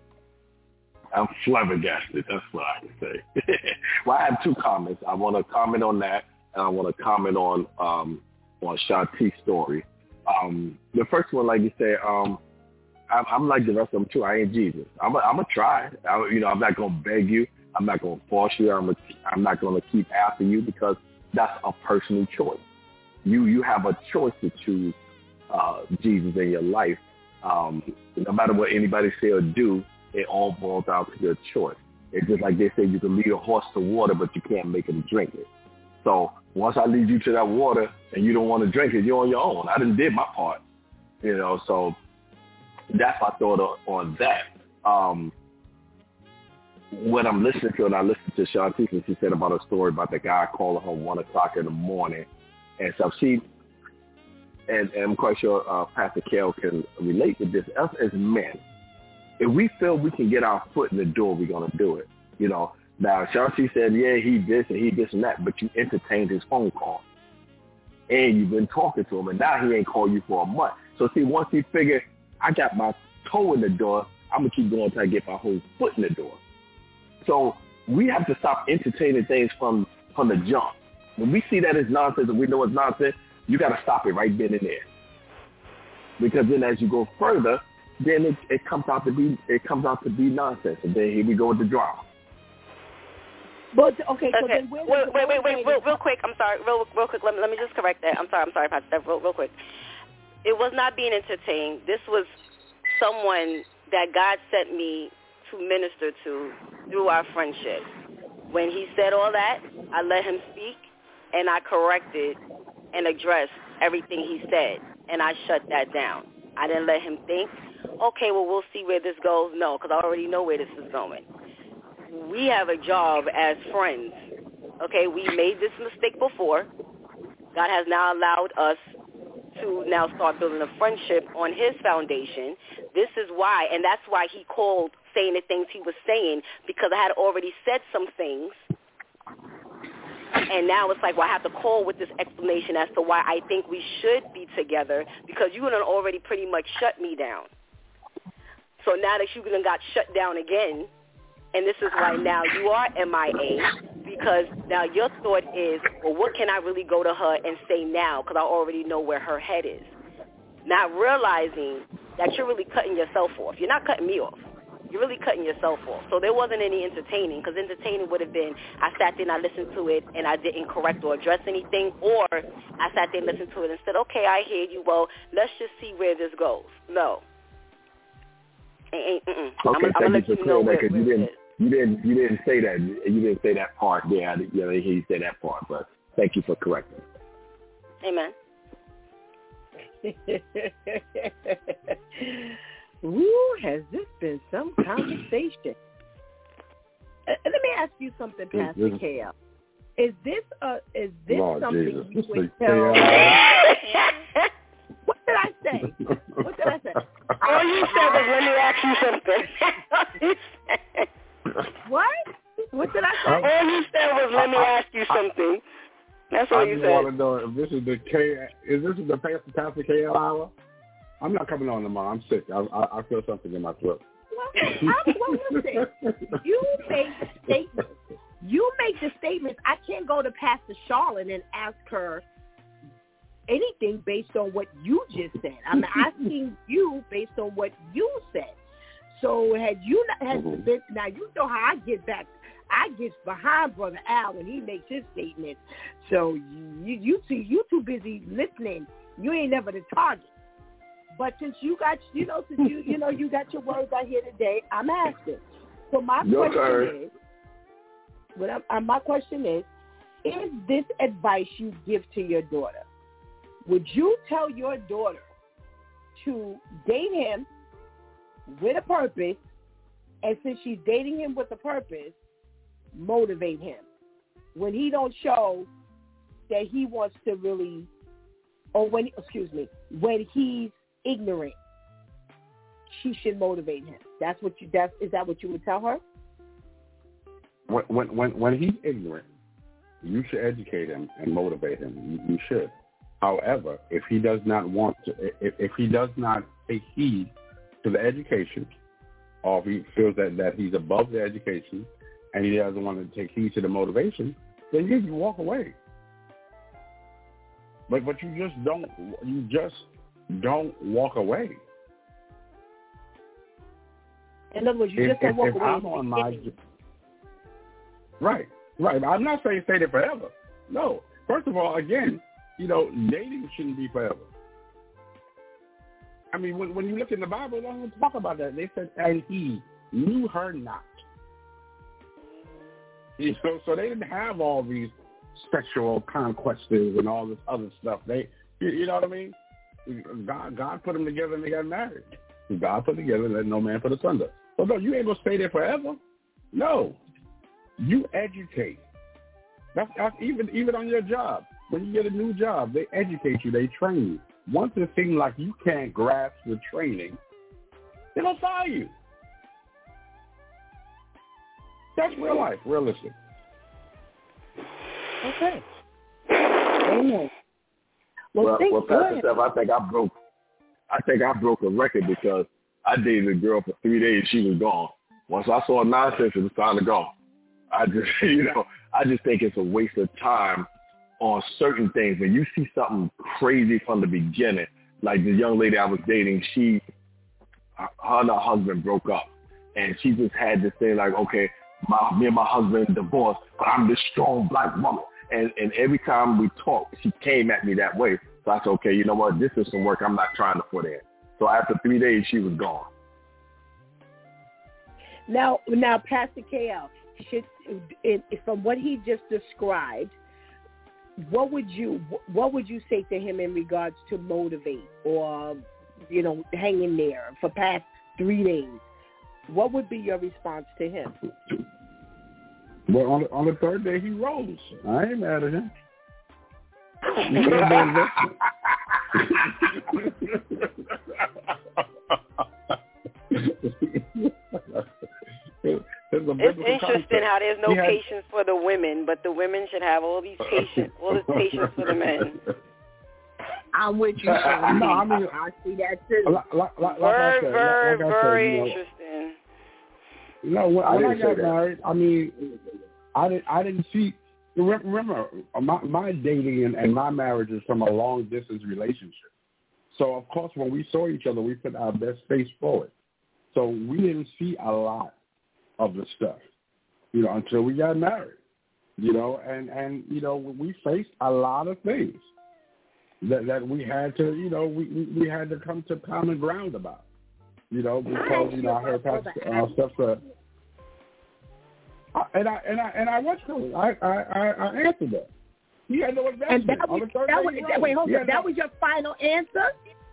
I'm flabbergasted. That's what I can say. Well, I have two comments. I want to comment on that, and I want to comment on um, on Shantice's story. Um, the first one, like you said, um, I'm, I'm like the rest of them too. I ain't Jesus. I'm going to try. I, you know, I'm not going to beg you. I'm not going to force you. I'm, a, I'm not going to keep after you because that's a personal choice. You you have a choice to choose uh, Jesus in your life, Um, no matter what anybody say or do, it all boils down to your choice. It's just like they say you can lead a horse to water, but you can't make him drink it. So once I lead you to that water and you don't want to drink it, you're on your own. I done did my part, you know. So that's my thought on, on that. Um, when I'm listening to it, I listened to Shantice, and she said about a story about the guy calling her one o'clock in the morning, and so she. And, and I'm quite sure uh, Pastor Kell can relate to this. Us as men, if we feel we can get our foot in the door, we're going to do it. You know, now Shanti said, yeah, he this and he this and that, but you entertained his phone call. And you've been talking to him, and now he ain't called you for a month. So see, once he figured, I got my toe in the door, I'm going to keep going until I get my whole foot in the door. So we have to stop entertaining things from, from the jump. When we see that it's nonsense and we know it's nonsense, you got to stop it right then and there, because then as you go further, then it, it comes out to be it comes out to be nonsense, and then here we go with the drama.
But okay, so
okay.
then wait,
wait, wait, wait, wait, real, real quick. I'm sorry, real, real quick. Let me, let me just correct that. I'm sorry, I'm sorry, Pastor Steph, real, real quick. It was not being entertained. This was someone that God sent me to minister to through our friendship. When he said all that, I let him speak, and I corrected and addressed everything he said, and I shut that down. I didn't let him think, okay, well, we'll see where this goes. No, because I already know where this is going. We have a job as friends, okay? We made this mistake before. God has now allowed us to now start building a friendship on his foundation. This is why, and that's why he called saying the things he was saying, because I had already said some things. And now it's like, well, I have to call with this explanation as to why I think we should be together, because you done already pretty much shut me down. So now that you done got shut down again, and this is why now you are M I A, because now your thought is, well, what can I really go to her and say now, because I already know where her head is. Not realizing that you're really cutting yourself off. You're not cutting me off. You're really cutting yourself off. So there wasn't any entertaining, because entertaining would have been I sat there and I listened to it and I didn't correct or address anything, or I sat there and listened to it and said, okay, I hear you. Well, let's just see where this goes. No. Ain't, mm-mm.
Okay,
I'm,
thank
I'm
you for clearing that, because you didn't, you didn't, you didn't say that. You didn't say that part there. I didn't, you know, he said that part, but thank you for correcting.
Amen.
Woo, has this been some conversation? Uh, let me ask you something, Pastor
this,
K L. Is this uh is this
Lord
something
Jesus.
you would
K
tell?
L.
What did I say? What did I say?
All you said was, let me ask you something.
What? What did I say?
All you said was, let me ask you something. That's all
I
you
just
said.
want to know if this is the K. Is this the Pastor Pastor K L hour? I'm not coming on tomorrow. I'm sick. I, I, I feel something in my throat.
Well, I, well, listen. You make statements. You make the statements. I can't go to Pastor Charlotte and ask her anything based on what you just said. I'm asking you based on what you said. So had you not had
mm-hmm.
been, now you know how I get back. I get behind Brother Al when he makes his statements. So you you two you too busy listening. You ain't never the target. But since you got you know since you you know you got your words out here today, I'm asking. So my
Your
question
turn.
is, what I'm, uh, my question is, is this advice you give to your daughter? Would you tell your daughter to date him with a purpose, and since she's dating him with a purpose, motivate him when he don't show that he wants to really, or when excuse me, when he's ignorant, she should motivate him. That's what you. That's is that what you would tell her?
When when when, when he's ignorant, you should educate him and motivate him. You, you should. However, if he does not want to, if, if he does not take heed to the education, or if he feels that, that he's above the education and he doesn't want to take heed to the motivation, then you can walk away. But but you just don't you just don't walk away.
In other words, you
If,
just don't
if,
walk
if
away.
I'm on my right, right. I'm not saying stay there forever. No. First of all, again, you know, dating shouldn't be forever. I mean, when, when you look in the Bible, they don't even talk about that. They said, and he knew her not. You know, so they didn't have all these sexual conquests and all this other stuff. They, you, you know what I mean? God, God put them together and they got married. God put together and let no man put asunder. So no, you ain't gonna stay there forever. No, you educate. That's, that's even even on your job. When you get a new job, they educate you, they train you. Once it seems like you can't grasp the training, they don't fire you. That's real life, realistic.
Okay. Amen. Well,
Well,
think,
well Pastor Steph, I think I broke. I think I broke a record because I dated a girl for three days. She was gone. Once I saw nonsense, it was time to go. I just, you know, I just think it's a waste of time on certain things. When you see something crazy from the beginning, like the young lady I was dating, she, her and her husband broke up, and she just had this thing like, okay, my, me and my husband divorced, but I'm this strong black woman. And and every time we talked, she came at me that way. So I said, okay, you know what? This is some work I'm not trying to put in. So after three days, she was gone.
Now, now, Pastor K L, should, it, from what he just described, what would you what would you say to him in regards to motivate or, you know, hang in there for past three days? What would be your response to him?
Well, on the, on the third day, he rose. I ain't mad at him.
It's interesting how there's no patience for the women, but the women should have all these patience, all this patience for the men.
I'm with you, Sean. No, I mean, I see that too.
Like, like, like
very,
said,
very,
like
very
said, you know,
interesting.
No, when
I,
when I
didn't
got married, I mean, I didn't, I didn't see. Remember, my, my dating and, and my marriage is from a long distance relationship. So of course, when we saw each other, we put our best face forward. So we didn't see a lot of the stuff, you know, until we got married. You know, and and you know, we faced a lot of things that that we had to, you know, we we, we had to come to common ground about. You know, because you know I heard Pastor uh, Steph said, and I and I and I watched him. I I I, I answered that. He had no investment.
And that was, that was that, wait, hold on. That no, was your final answer.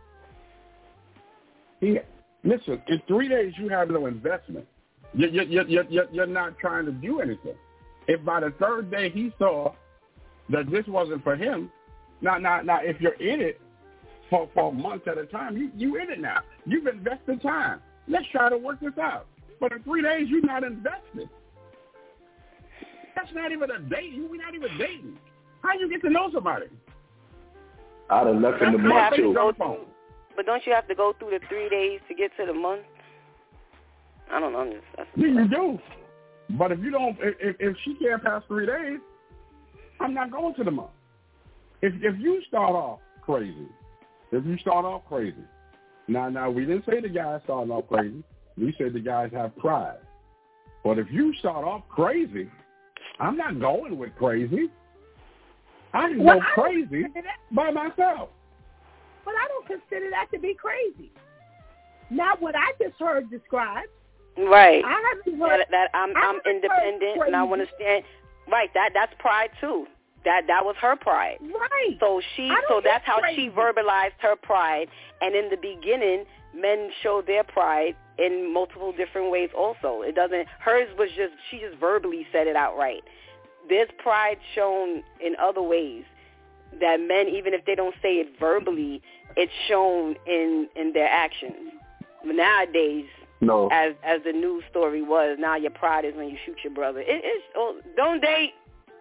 He listen. In three days, you have no investment. You you you you you're, you're not trying to do anything. If by the third day he saw that this wasn't for him, now now now if you're in it for for months at a time, you you in it now. You've invested time. Let's try to work this out. But in three days, you're not invested. That's not even a date. We're not even dating. How you get to know somebody?
I'd have left in the month too.
Through, but don't you have to go through the three days to get to the month? I don't know. I'm just, that's
yeah, you do. But if you don't, if, if she can't pass three days, I'm not going to the month. If if you start off crazy, if you start off crazy, now now we didn't say the guys starting off crazy. We said the guys have pride. But if you start off crazy, I'm not going with crazy. I can
well,
go crazy by myself.
But I don't consider that to be crazy. Not what I just heard described.
Right.
I haven't heard
that, that I'm I'm independent and I want to stand. Right. That that's pride too. That that was her pride.
Right.
So she so that's how crazy. She verbalized her pride. And in the beginning, men showed their pride in multiple different ways. Also, it doesn't. Hers was just she just verbally said it outright. There's pride shown in other ways that men, even if they don't say it verbally, it's shown in, in their actions. Nowadays,
no.
as as the news story was, now your pride is when you shoot your brother. It, it's oh, don't date.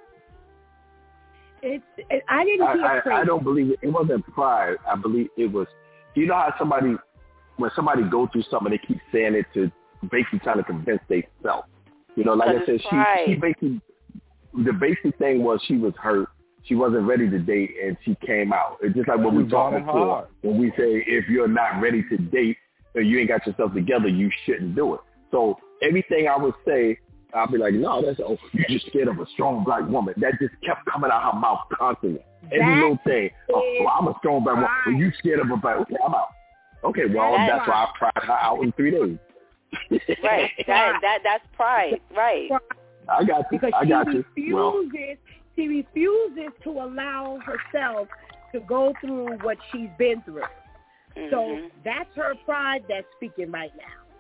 It's it, I didn't hear
I,
crazy.
I, I don't believe it. It wasn't pride. I believe it was. You know how somebody, when somebody go through something, they keep saying it to basically trying to convince themselves. You know, like I said, she she basically. The basic thing was she was hurt. She wasn't ready to date, and she came out. It's just like what we talked before. When we say if you're not ready to date or you ain't got yourself together, you shouldn't do it. So everything I would say, I'll be like, no, that's oh, you're just scared of a strong black woman. That just kept coming out her mouth constantly. Every little thing. Oh, well, I'm a strong black woman. Well, you scared of a black? Okay, I'm out. Okay, well,
That-
that's why I pried her out in three days.
Right. That that that's pride. Right.
I got you.
Because
I
she
got you.
refuses,
Well,
she refuses to allow herself to go through what she's been through.
Mm-hmm.
So that's her pride that's speaking right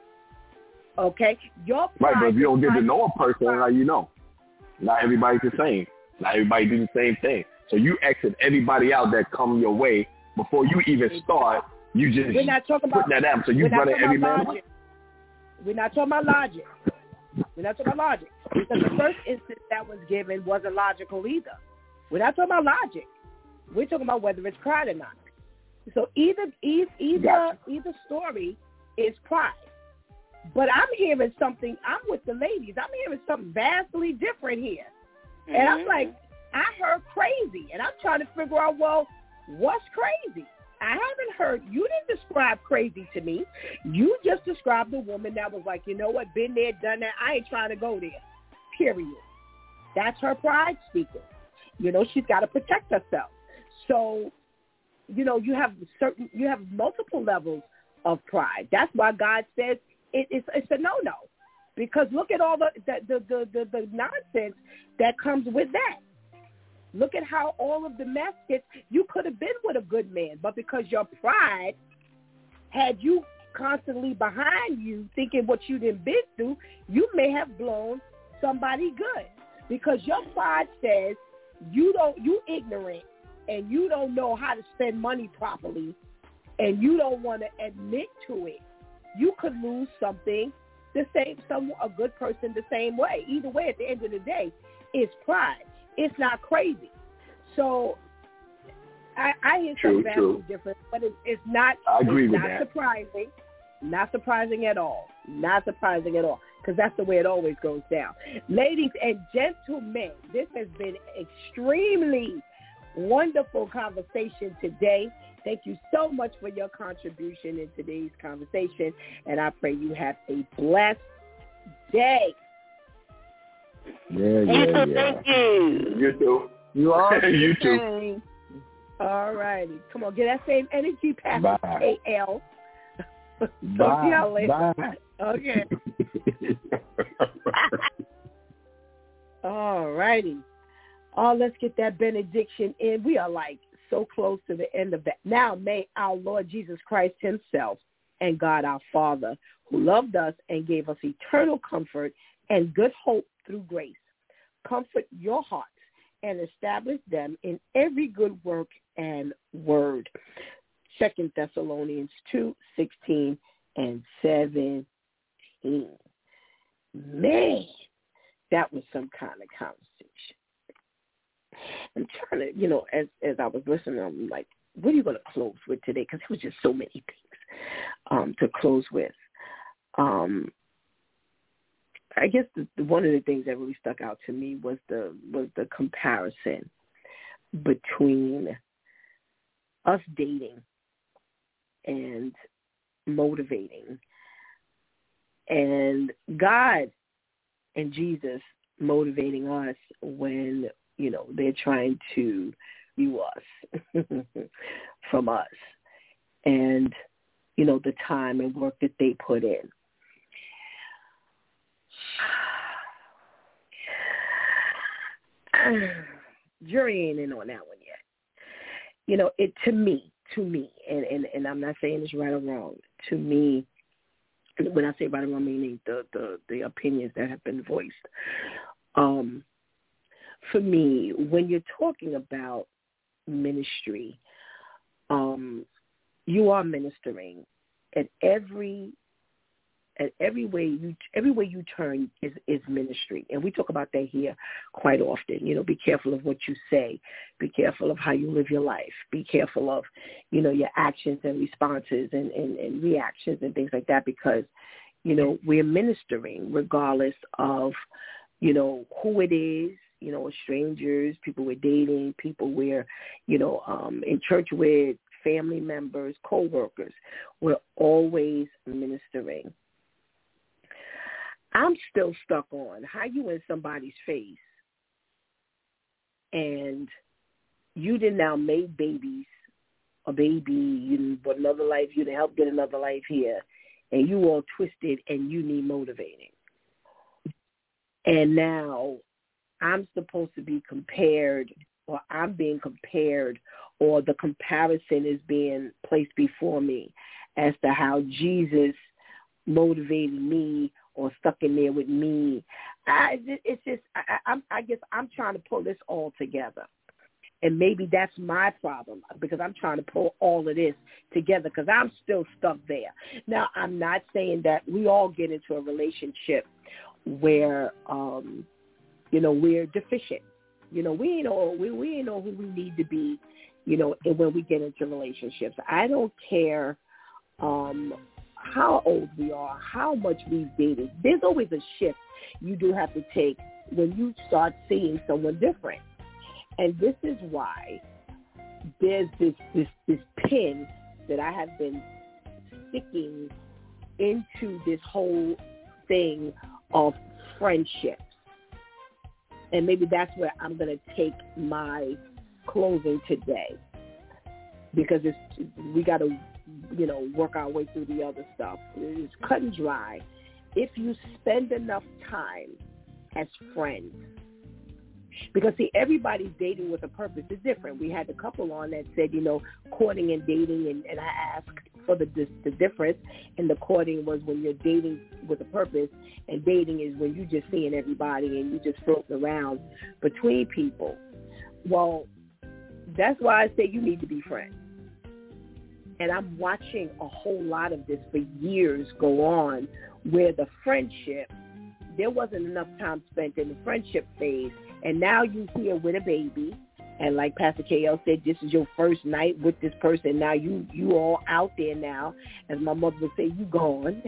now. Okay? Your pride
right, but if you don't get to
is
know a person, how you know? Not everybody's the same. Not everybody do the same thing. So you exit everybody out that come your way before you even start. You just
We're not talking about
putting that out. So you
we're not
running
talking
every
about
man.
logic. We're not talking about logic. We're not talking about logic. Because the first instance that was given wasn't logical either. We're not talking about logic. We're talking about whether it's pride or not. So either either either,
Gotcha.
either story is pride. But I'm hearing something. I'm with the ladies. I'm hearing something vastly different here.
Mm-hmm.
And I'm like, I heard crazy. And I'm trying to figure out, well, what's crazy? I haven't heard, you didn't describe crazy to me. You just described a woman that was like, you know what, been there, done that. I ain't trying to go there, period. That's her pride speaking. You know, she's got to protect herself. So, you know, you have certain, you have multiple levels of pride. That's why God says it, it's, it's a no-no. Because look at all the the, the, the, the the nonsense that comes with that. Look at how all of the mess gets. You could have been with a good man, but because your pride had you constantly behind you thinking what you didn't been through, you may have blown somebody good. Because your pride says you don't, you ignorant and you don't know how to spend money properly and you don't want to admit to it. You could lose something the same, some a good person the same way. Either way, at the end of the day, it's pride. It's not crazy. So I, I hear
True,
something
true.
vastly different, but it, it's not.
I agree
it's
with
not
that.
surprising. Not surprising at all. Not surprising at all, because that's the way it always goes down. Ladies and gentlemen, this has been extremely wonderful conversation today. Thank you so much for your contribution in today's conversation, and I pray you have a blessed day.
Yeah, yeah, yeah.
Thank you.
You too.
You are.
You too.
All righty. Come on, get that same energy, Pastor
Bye.
A L. Talk to
Bye.
y'all later.
Bye.
Okay. All righty. Oh, let's get that benediction in. We are like so close to the end of that. Now may our Lord Jesus Christ himself and God our Father, who loved us and gave us eternal comfort and good hope through grace, comfort your hearts and establish them in every good work and word. Second Thessalonians two, sixteen and seventeen. Man, that was some kind of conversation. I'm trying to, you know, as as I was listening, I'm like, what are you going to close with today? Because there was just so many things um, to close with. Um, I guess the, the, one of the things that really stuck out to me was the was the comparison between us dating and motivating, and God and Jesus motivating us when, you know, they're trying to view us from us, and, you know, the time and work that they put in. Jury ain't in on that one yet. You know, it to me, to me, and, and, and I'm not saying it's right or wrong. To me, when I say right or wrong, meaning the, the, the opinions that have been voiced. Um, for me, when you're talking about ministry, um, you are ministering at every at every way you every way you turn is, is ministry. And we talk about that here quite often. You know, be careful of what you say. Be careful of how you live your life. Be careful of, you know, your actions and responses and, and, and reactions and things like that, because, you know, we're ministering regardless of, you know, who it is, you know, strangers, people we're dating, people we're, you know, um, in church with, family members, co-workers. We're always ministering. I'm still stuck on how you in somebody's face and you did now made babies a baby, you but another life, you to help get another life here, and you all twisted and you need motivating. And now I'm supposed to be compared, or I'm being compared, or the comparison is being placed before me as to how Jesus motivated me or stuck in there with me. I, it's just, I, I, I guess I'm trying to pull this all together. And maybe that's my problem, because I'm trying to pull all of this together because I'm still stuck there. Now, I'm not saying that we all get into a relationship where, um, you know, we're deficient. You know, we ain't know, we, we ain't know who we need to be, you know, when we get into relationships. I don't care um, how old we are, how much we've dated. There's always a shift you do have to take when you start seeing someone different. And this is why there's this, this, this pin that I have been sticking into this whole thing of friendships. And maybe that's where I'm going to take my closing today, because it's, we got to, you know, work our way through the other stuff. It's cut and dry. If you spend enough time as friends, because, see, everybody's dating with a purpose is different. We had a couple on that said, you know, courting and dating, and, and I asked for the, the the difference. And the courting was when you're dating with a purpose, and dating is when you're just seeing everybody and you just floating around between people. Well, that's why I say you need to be friends. And I'm watching a whole lot of this for years go on, where the friendship, there wasn't enough time spent in the friendship phase. And now you here with a baby, and like Pastor K L said, this is your first night with this person. Now you you all out there now, as my mother would say, you gone.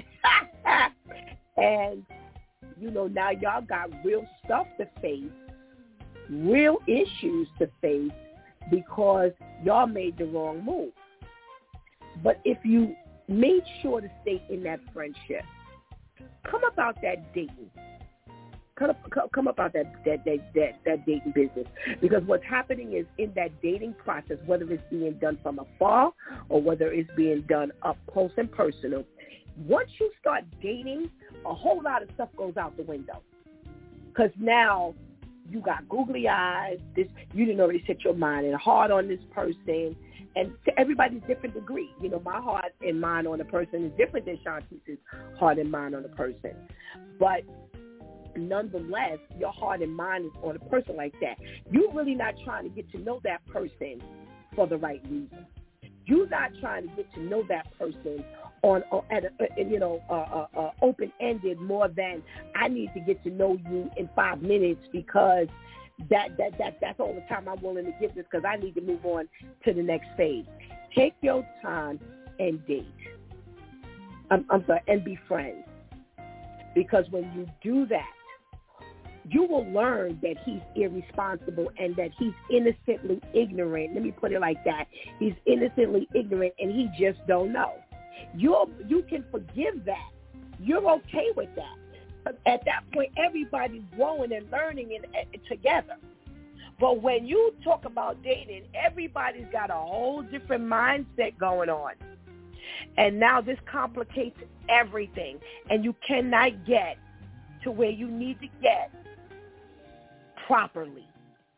And, you know, now y'all got real stuff to face, real issues to face, because y'all made the wrong move. But if you made sure to stay in that friendship, come about that dating. Come, come about that that, that that that dating business, because what's happening is in that dating process, whether it's being done from afar or whether it's being done up close and personal, once you start dating, a whole lot of stuff goes out the window, because now you got googly eyes. This you didn't already set your mind and heart on this person, and to everybody's different degree. You know, my heart and mind on a person is different than Shantice's heart and mind on a person, but nonetheless, your heart and mind is on a person like that. You're really not trying to get to know that person for the right reason. You're not trying to get to know that person on, on at a, a, you know, uh, uh, uh, open-ended, more than I need to get to know you in five minutes because that that that that's all the time I'm willing to give this, because I need to move on to the next phase. Take your time and date. I'm, I'm sorry, and be friends, because when you do that, you will learn that he's irresponsible and that he's innocently ignorant. Let me put it like that. He's innocently ignorant and he just don't know. You're, you can forgive that. You're okay with that. But at that point, everybody's growing and learning and, and, together. But when you talk about dating, everybody's got a whole different mindset going on. And now this complicates everything. And you cannot get to where you need to get properly.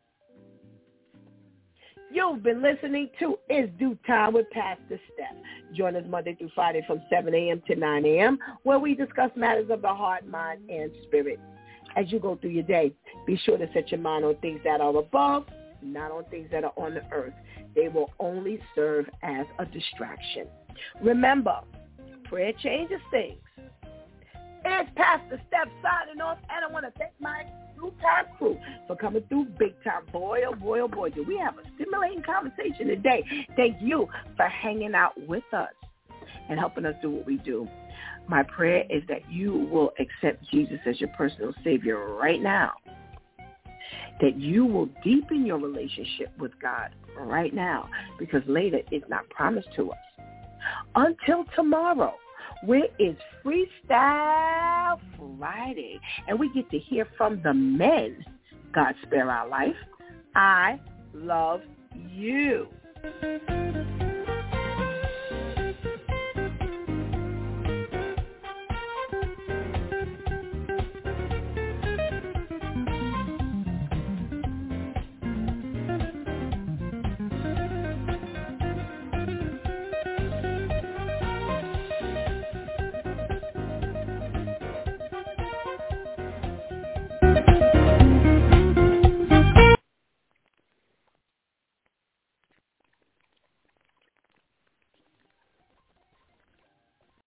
You've been listening to It's Due Time with Pastor Steph. Join us Monday through Friday from seven a.m. to nine a.m. where we discuss matters of the heart, mind, and spirit. As you go through your day, be sure to set your mind on things that are above, not on things that are on the earth. They will only serve as a distraction. Remember, prayer changes things. It's Pastor Steph signing off, and I want to thank my two-time crew for coming through big time. Boy, oh boy, oh boy, do we have a stimulating conversation today. Thank you for hanging out with us and helping us do what we do. My prayer is that you will accept Jesus as your personal Savior right now, that you will deepen your relationship with God right now, because later is not promised to us. Until tomorrow, where is Freestyle Friday, and we get to hear from the men. God spare our life. I love you.